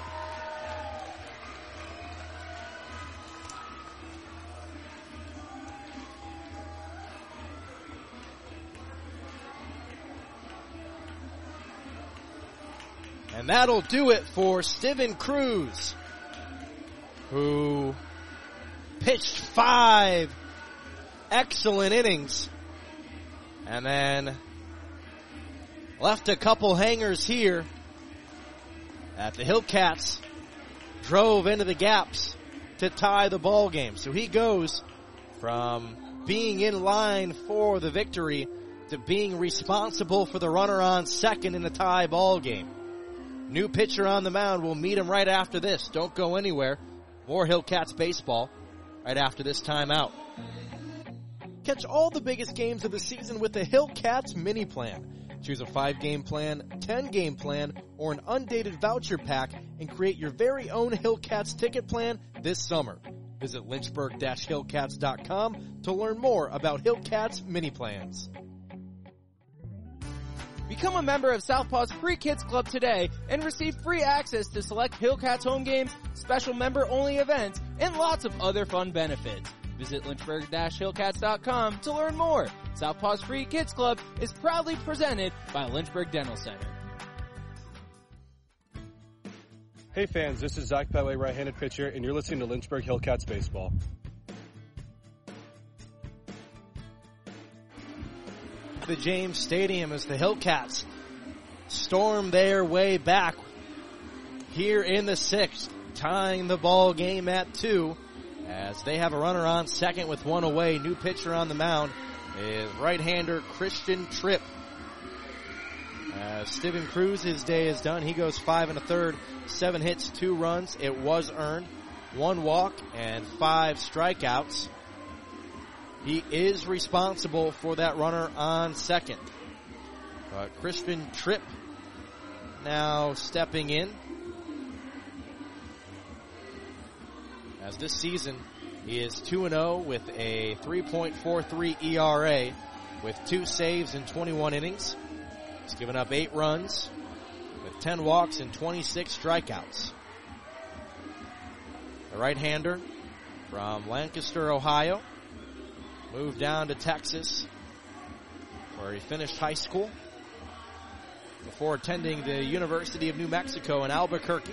And that'll do it for Steven Cruz, who pitched 5 excellent innings and then left a couple hangers here that the Hillcats drove into the gaps to tie the ball game. So he goes from being in line for the victory to being responsible for the runner on second in the tie ball game. New pitcher on the mound. We'll meet him right after this. Don't go anywhere. More Hillcats baseball right after this timeout. Catch all the biggest games of the season with the Hillcats mini plan. Choose a 5-game plan, 10-game plan, or an undated voucher pack and create your very own Hillcats ticket plan this summer. Visit lynchburg-hillcats.com to learn more about Hillcats mini plans. Become a member of Southpaw's Free Kids Club today and receive free access to select Hillcats home games, special member-only events, and lots of other fun benefits. Visit lynchburg-hillcats.com to learn more. Southpaw's Free Kids Club is proudly presented by Lynchburg Dental Center. Hey fans, this is Zach Pettway, right-handed pitcher, and you're listening to Lynchburg Hillcats Baseball. The James Stadium as the Hillcats storm their way back here in the 6th, tying the ball game at 2 as they have a runner on second with 1 away. New pitcher on the mound is right-hander Christian Tripp. Steven Cruz, his day is done. He goes 5 1/3, 7 hits, 2 runs. It was earned, 1 walk and 5 strikeouts. He is responsible for that runner on second. Christian Tripp now stepping in as this season he is 2-0 with a 3.43 ERA with 2 saves in 21 innings. He's given up 8 runs with 10 walks and 26 strikeouts. The right-hander from Lancaster, Ohio, moved down to Texas where he finished high school before attending the University of New Mexico in Albuquerque.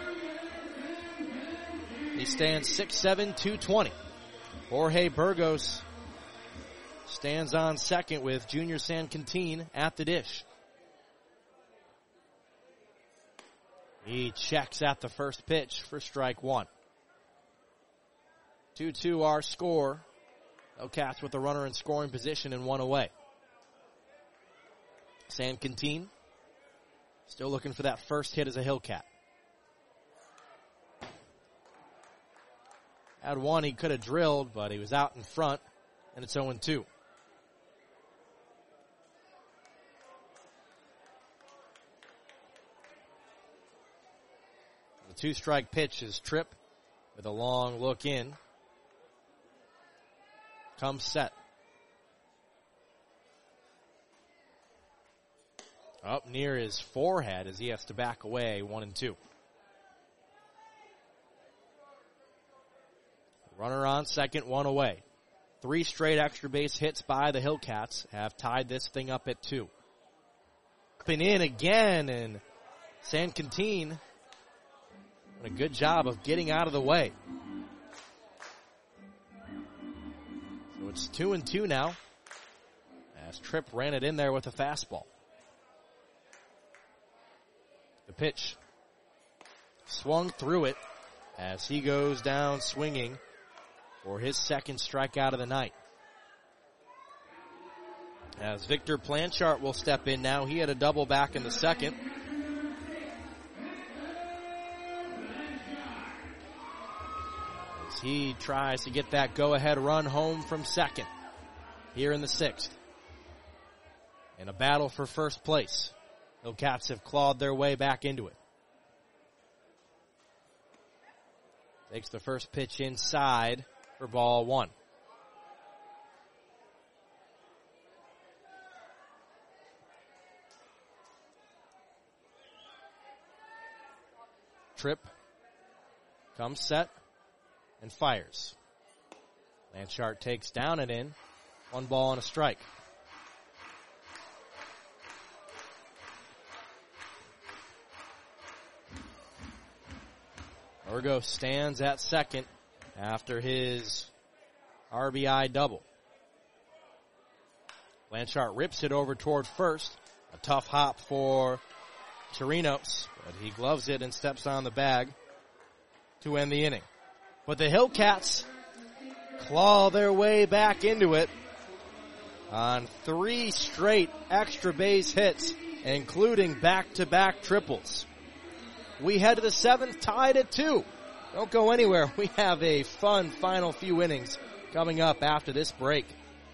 He stands 6'7", 220. Jorge Burgos stands on second with Junior San Quintin at the dish. He checks at the first pitch for strike 1. 2-2 our score. Hellcats with a runner in scoring position and 1 away. San Quintin still looking for that first hit as a Hillcat. Had one he could have drilled, but he was out in front, and it's 0-2. The 2-strike pitch is Tripp with a long look in. Comes set. Up near his forehead as he has to back away, 1-2. Runner on second, 1 away. 3 straight extra base hits by the Hillcats have tied this thing up at 2. Been in again, and San Quintin done a good job of getting out of the way. So it's 2-2 now, as Tripp ran it in there with a fastball. The pitch swung through it as he goes down swinging for his second strikeout of the night. As Victor Blanchard will step in now. He had a double back in the second. As he tries to get that go-ahead run home from second here in the 6th. In a battle for first place. Hillcats have clawed their way back into it. Takes the first pitch inside for ball 1. Tripp comes set and fires. Blanchard takes down and in. 1 ball and a strike. Burgos stands at second after his RBI double. Blanchard rips it over toward first. A tough hop for Chirinos, but he gloves it and steps on the bag to end the inning. But the Hillcats claw their way back into it on 3 straight extra base hits, including back-to-back triples. We head to the 7th, tied at 2. Don't go anywhere. We have a fun final few innings coming up after this break.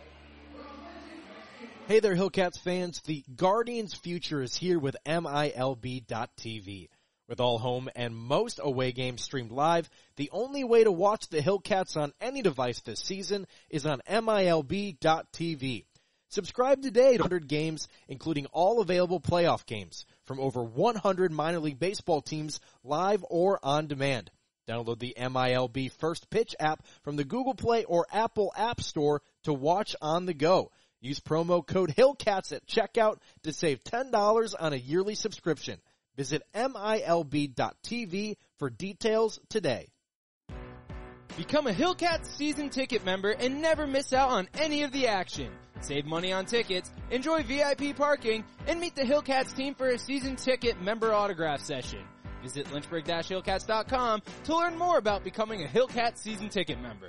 Hey there, Hillcats fans. The Guardians' future is here with MILB.TV. With all home and most away games streamed live, the only way to watch the Hillcats on any device this season is on MILB.TV. Subscribe today to 100 games, including all available playoff games from over 100 minor league baseball teams live or on demand. Download the MILB First Pitch app from the Google Play or Apple App Store to watch on the go. Use promo code Hillcats at checkout to save $10 on a yearly subscription. Visit MILB.TV for details today. Become a Hillcats season ticket member and never miss out on any of the action. Save money on tickets, enjoy VIP parking, and meet the Hillcats team for a season ticket member autograph session. Visit lynchburg-hillcats.com to learn more about becoming a Hillcats season ticket member.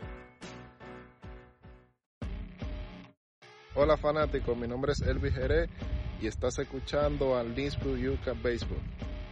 Hola fanáticos, mi nombre es Elvis Jerez y estás escuchando al Lynchburg Hillcats Baseball.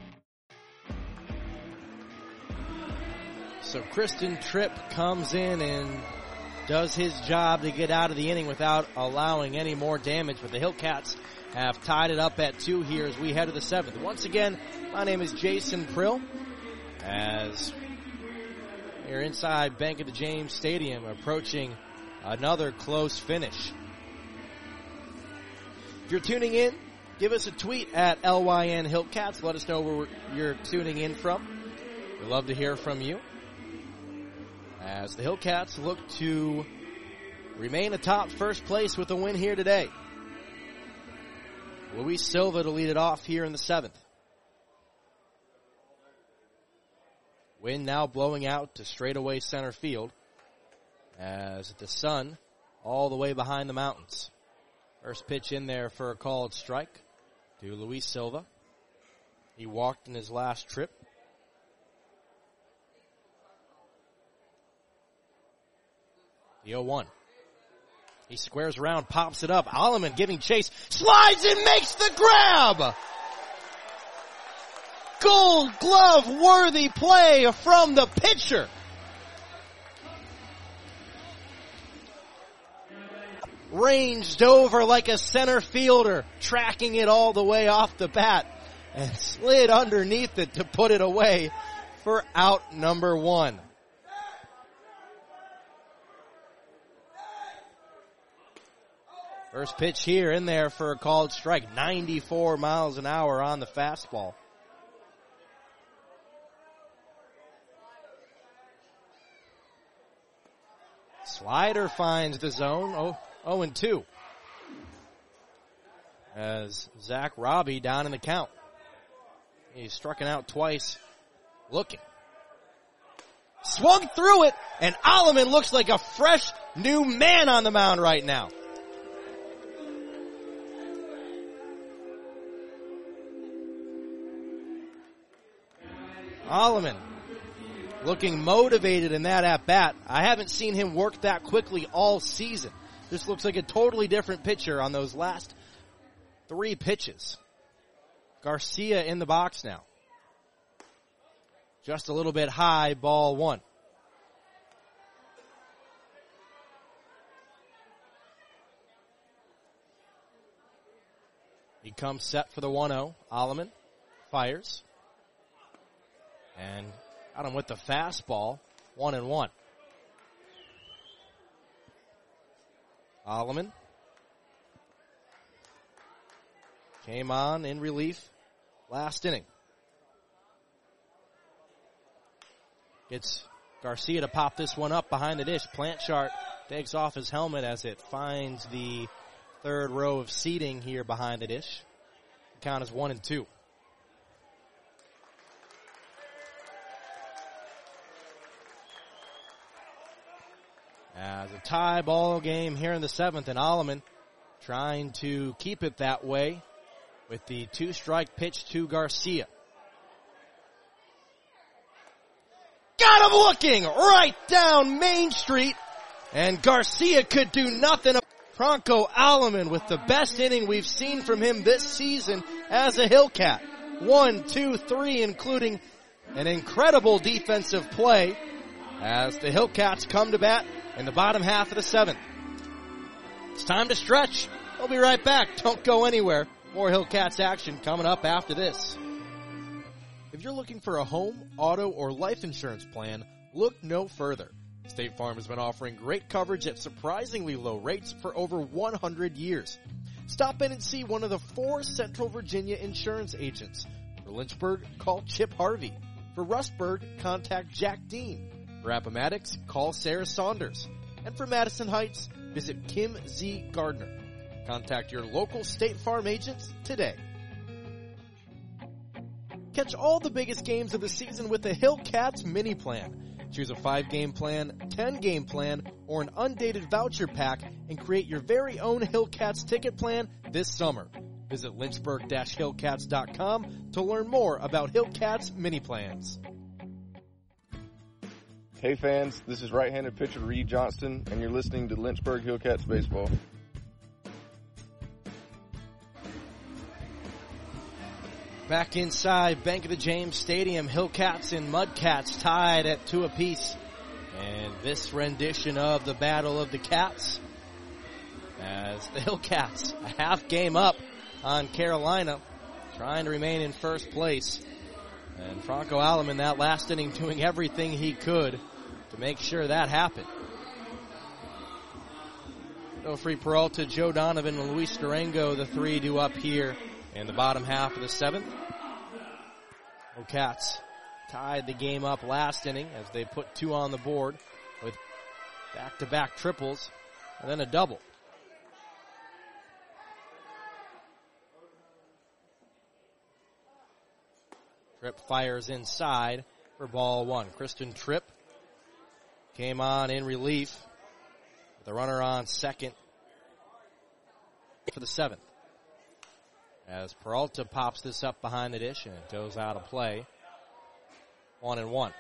So Kristen Tripp comes in and does his job to get out of the inning without allowing any more damage. But the Hillcats have tied it up at 2 here as we head to the 7th. Once again, my name is Jason Prill. As here inside Bank of the James Stadium, approaching another close finish. If you're tuning in, give us a tweet at LYN Hillcats. Let us know where you're tuning in from. We'd love to hear from you. As the Hillcats look to remain atop first place with a win here today. Luis Silva to lead it off here in the 7th. Wind now blowing out to straightaway center field as the sun all the way behind the mountains. First pitch in there for a called strike to Luis Silva. He walked in his last trip. The 0-1. He squares around, pops it up. Alleman giving chase, slides and makes the grab! Gold Glove worthy play from the pitcher. Ranged over like a center fielder, tracking it all the way off the bat and slid underneath it to put it away for out number 1. First pitch here in there for a called strike. 94 miles an hour on the fastball. Slider finds the zone. 0-2. As Zach Robbie down in the count. He's struck out twice. Looking. Swung through it, and Alleman looks like a fresh new man on the mound right now. Alleman looking motivated in that at-bat. I haven't seen him work that quickly all season. This looks like a totally different pitcher on those last 3 pitches. Garcia in the box now. Just a little bit high, ball 1. He comes set for the 1-0. Alleman fires. And got him with the fastball, 1-1. Alleman came on in relief last inning. Gets Garcia to pop this one up behind the dish. Plantchart takes off his helmet as it finds the 3rd row of seating here behind the dish. The count is 1-2. As a tie ball game here in the 7th, and Alleman trying to keep it that way with the 2-strike pitch to Garcia. Got him looking right down Main Street, and Garcia could do nothing. Franco Alleman with the best inning we've seen from him this season as a Hillcat. 1, 2, 3, including an incredible defensive play as the Hillcats come to bat in the bottom half of the 7th. It's time to stretch. We'll be right back. Don't go anywhere. More Hillcats action coming up after this. If you're looking for a home, auto, or life insurance plan, look no further. State Farm has been offering great coverage at surprisingly low rates for over 100 years. Stop in and see one of the 4 Central Virginia insurance agents. For Lynchburg, call Chip Harvey. For Rustburg, contact Jack Dean. For Appomattox, call Sarah Saunders. And for Madison Heights, visit Kim Z. Gardner. Contact your local State Farm agents today. Catch all the biggest games of the season with the Hillcats mini plan. Choose a 5-game plan, 10-game plan, or an undated voucher pack and create your very own Hillcats ticket plan this summer. Visit lynchburg-hillcats.com to learn more about Hillcats mini plans. Hey fans, this is right-handed pitcher Reed Johnston, and you're listening to Lynchburg Hillcats Baseball. Back inside Bank of the James Stadium, Hillcats and Mudcats tied at 2 apiece. And this rendition of the Battle of the Cats, as the Hillcats a half game up on Carolina, trying to remain in first place. And Franco Alleman that last inning doing everything he could to make sure that happened. Joffrey Peralta, Joe Donovan, and Luis Durango, the three due up here in the bottom half of the seventh. Cats tied the game up last inning as they put two on the board with back-to-back triples and then a double. Tripp fires inside for ball one. Kristen Tripp came on in relief with a runner on second for the seventh. As Peralta pops this up behind the dish and it goes out of play. 1-1.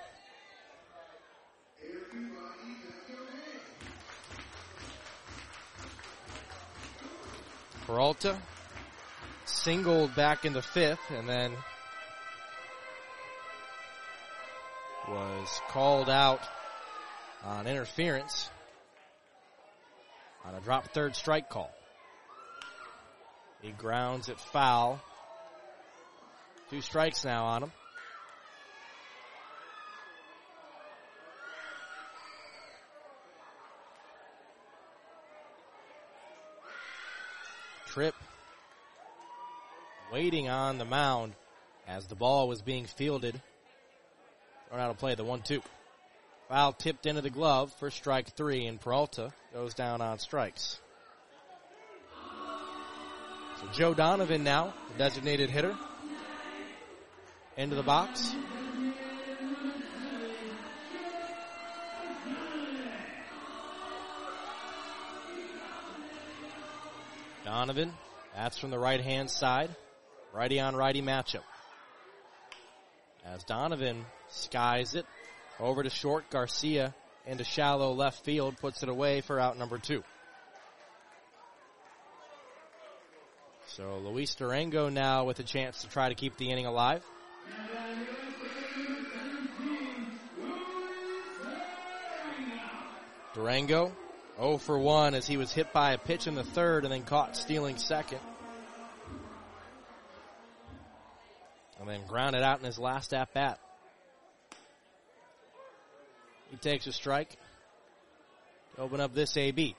Peralta singled back in the fifth and then was called out on interference on a drop third strike call. He grounds it foul. 2 strikes now on him. Tripp waiting on the mound as the ball was being fielded. Thrown out of play, the 1-2. Foul tipped into the glove for strike 3, and Peralta goes down on strikes. So Joe Donovan now, the designated hitter, into the box. Donovan, that's from the right-hand side. Righty-on-righty matchup. As Donovan skies it over to short, Garcia into shallow left field, puts it away for out number 2. So Luis Durango now with a chance to try to keep the inning alive. Durango 0 for 1 as he was hit by a pitch in the third and then caught stealing second. And then grounded out in his last at-bat. He takes a strike to open up this AB.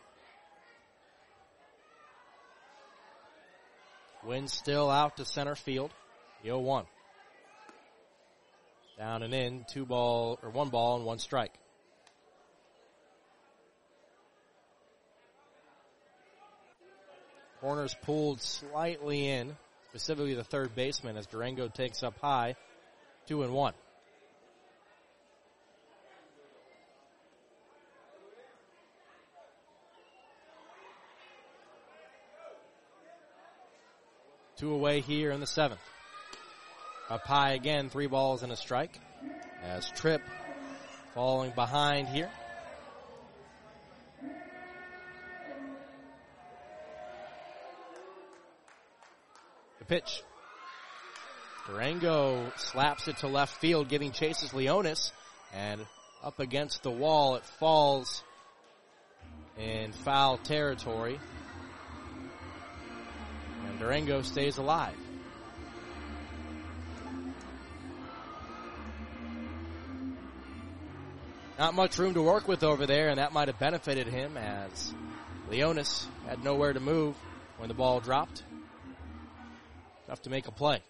Wind still out to center field. The 0-1. Down and in, 1 ball and 1 strike. Corners pulled slightly in, specifically the third baseman as Durango takes up high. 2-1. Two away here in the seventh. Up high again, 3 balls and a strike. As Tripp falling behind here. The pitch. Durango slaps it to left field, giving chases Leonis. And up against the wall, it falls in foul territory. And Durango stays alive. Not much room to work with over there, and that might have benefited him as Leonis had nowhere to move when the ball dropped. Tough to make a play.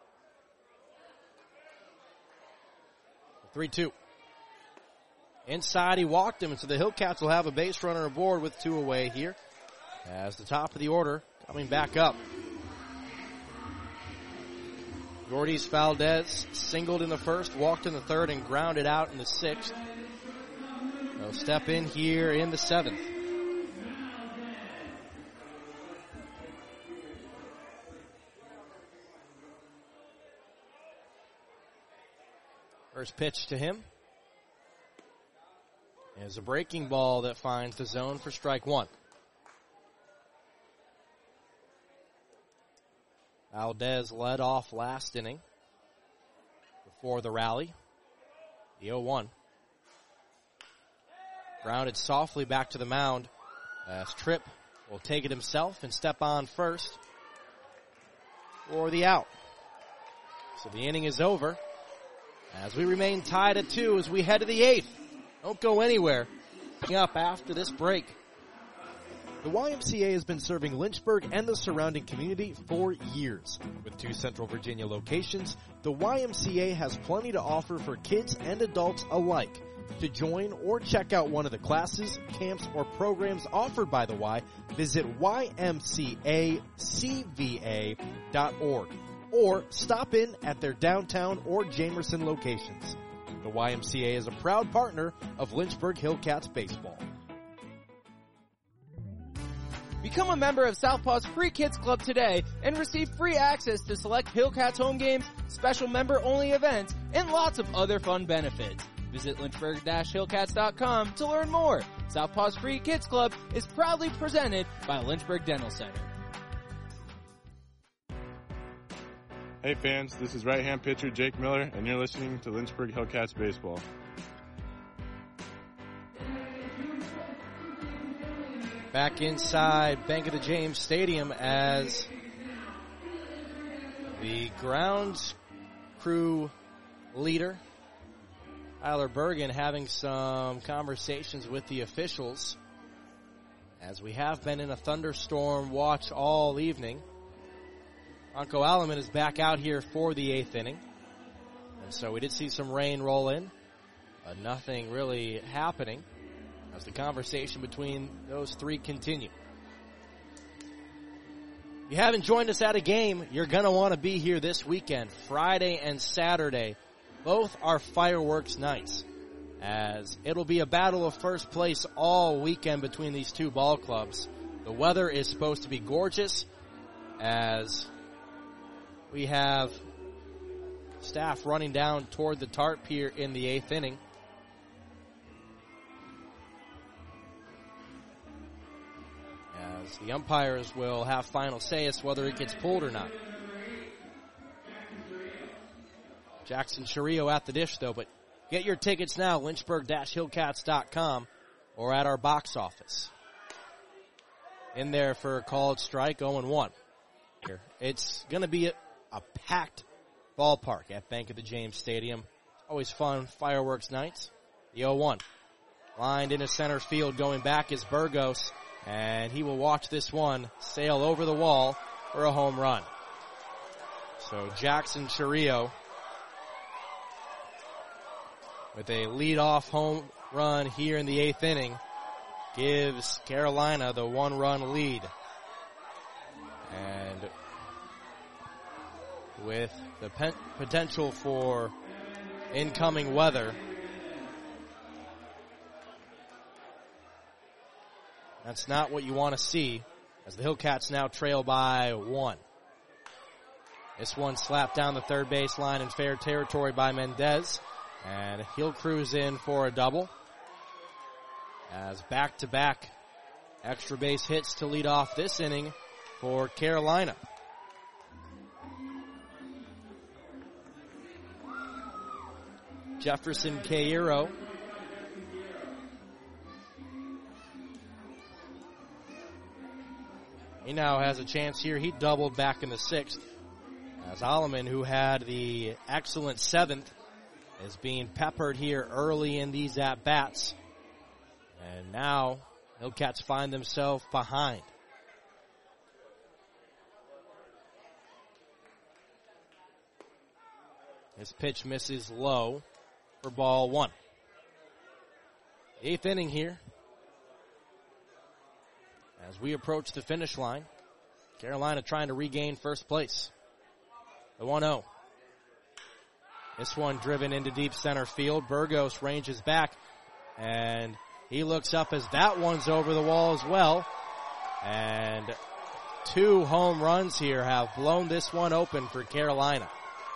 3-2. Inside, he walked him, and so the Hillcats will have a base runner aboard with 2 away here. As the top of the order coming back up. Yordies Valdez singled in the first, walked in the third, and grounded out in the sixth. They'll step in here in the seventh. First pitch to him is a breaking ball that finds the zone for strike 1. Valdez led off last inning before the rally. The 0-1. Grounded softly back to the mound as Tripp will take it himself and step on first for the out. So the inning is over as we remain tied at 2 as we head to the 8th Don't go anywhere. Up after this break. The YMCA has been serving Lynchburg and the surrounding community for years. With 2 Central Virginia locations, the YMCA has plenty to offer for kids and adults alike. To join or check out one of the classes, camps, or programs offered by the Y, visit ymcacva.org or stop in at their downtown or Jamerson locations. The YMCA is a proud partner of Lynchburg Hillcats baseball. Become a member of Southpaw's Free Kids Club today and receive free access to select Hillcats home games, special member-only events, and lots of other fun benefits. Visit lynchburg-hillcats.com to learn more. Southpaw's Free Kids Club is proudly presented by Lynchburg Dental Center. Hey fans, this is right-hand pitcher Jake Miller, and you're listening to Lynchburg Hillcats baseball. Back inside Bank of the James Stadium as the grounds crew leader, Tyler Bergen, having some conversations with the officials as we have been in a thunderstorm watch all evening. Franco Alaman is back out here for the 8th inning. And so we did see some rain roll in, but nothing really happening as the conversation between those three continue. If you haven't joined us at a game, you're going to want to be here this weekend, Friday and Saturday. Both are fireworks nights, as it'll be a battle of first place all weekend between these two ball clubs. The weather is supposed to be gorgeous, as we have staff running down toward the tarp here in the 8th inning. As the umpires will have final say as to whether it gets pulled or not. Jackson Chirillo at the dish, though, but get your tickets now, lynchburg-hillcats.com, or at our box office. In there for a called strike, 0-1. It's going to be a packed ballpark at Bank of the James Stadium. Always fun fireworks nights. The 0-1. Lined into center field, going back is Burgos, and he will watch this one sail over the wall for a home run. So Jackson Chirillo with a leadoff home run here in the 8th inning gives Carolina the 1-run lead. And with the potential for incoming weather, that's not what you want to see, as the Hillcats now trail by 1. This one slapped down the third base line in fair territory by Mendez, and he'll cruise in for a double, as back-to-back extra base hits to lead off this inning for Carolina. Jefferson Cairo he now has a chance here. He doubled back in the 6th, as Alaman, who had the excellent 7th, is being peppered here early in these at-bats. And now Hillcats find themselves behind. This pitch misses low for ball 1. 8th inning here. As we approach the finish line, Carolina trying to regain first place. The 1-0. This one driven into deep center field. Burgos ranges back, and he looks up as that one's over the wall as well. And 2 home runs here have blown this one open for Carolina.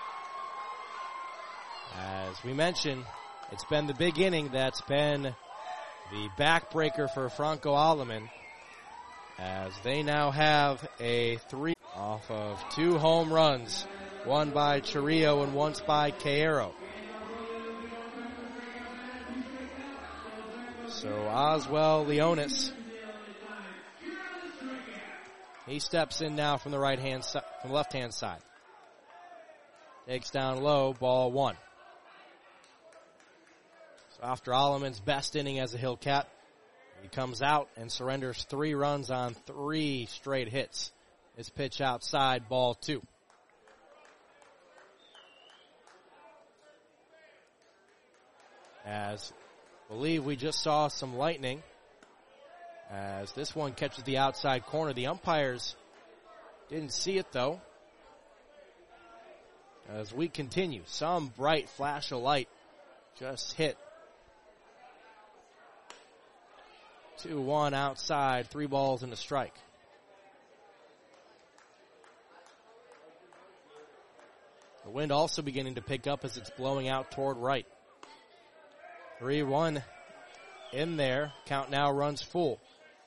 As we mentioned, it's been the big inning that's been the backbreaker for Franco Alaman, as they now have a 3 off of 2 home runs, one by Chirillo and once by Cairo. So Oswell Leonis, he steps in now from the from the left-hand side. Takes down low, ball 1. So after Alleman's best inning as a Hillcat, he comes out and surrenders 3 runs on 3 straight hits. His pitch outside, ball 2. As I believe we just saw some lightning as this one catches the outside corner. The umpires didn't see it though. As we continue, some bright flash of light just hit. 2-1 outside, 3 balls and a strike. The wind also beginning to pick up as it's blowing out toward right. 3-1 in there. Count now runs full.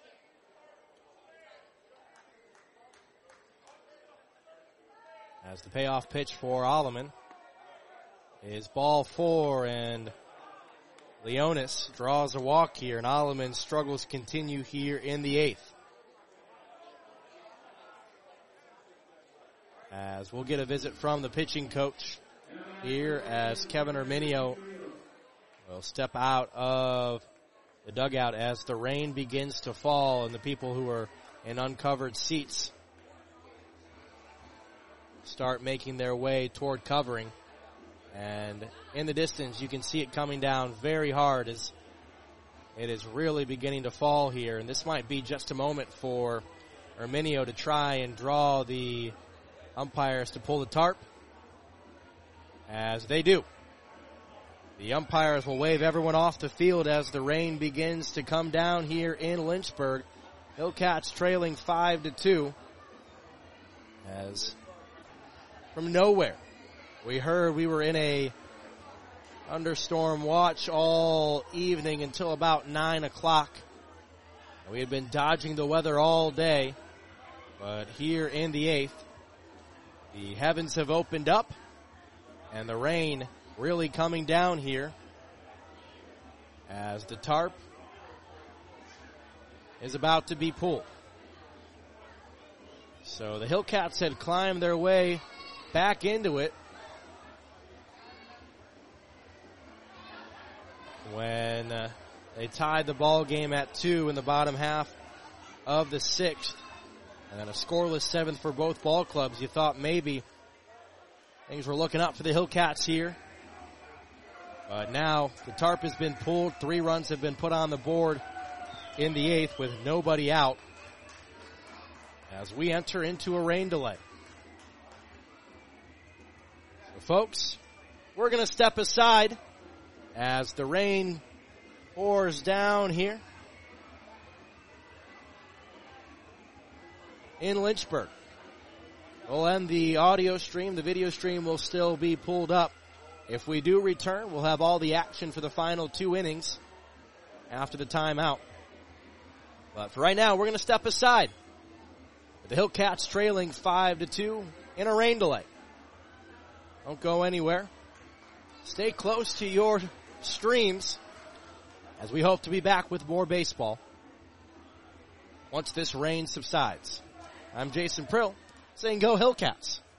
As the payoff pitch for Alleman is ball 4, and Leonis draws a walk here, and Alleman's struggles continue here in the 8th. As we'll get a visit from the pitching coach here as Kevin Erminio will step out of the dugout as the rain begins to fall and the people who are in uncovered seats start making their way toward covering. And in the distance, you can see it coming down very hard as it is really beginning to fall here. And this might be just a moment for Erminio to try and draw the umpires to pull the tarp, as they do. The umpires will wave everyone off the field as the rain begins to come down here in Lynchburg. Hillcats trailing 5-2. As from nowhere, we heard we were in a thunderstorm watch all evening until about 9 o'clock. We had been dodging the weather all day, but here in the 8th, the heavens have opened up, and the rain really coming down here as the tarp is about to be pulled. So the Hillcats had climbed their way back into it when they tied the ball game at 2 in the bottom half of the 6th. And then a scoreless 7th for both ball clubs. You thought maybe things were looking up for the Hillcats here. But now the tarp has been pulled. 3 runs have been put on the board in the 8th with nobody out as we enter into a rain delay. So folks, we're going to step aside as the rain pours down here in Lynchburg. We'll end the audio stream. The video stream will still be pulled up. If we do return, we'll have all the action for the final 2 innings after the timeout. But for right now, we're going to step aside. The Hillcats trailing 5-2 in a rain delay. Don't go anywhere. Stay close to your streams as we hope to be back with more baseball once this rain subsides. I'm Jason Prill saying go Hillcats.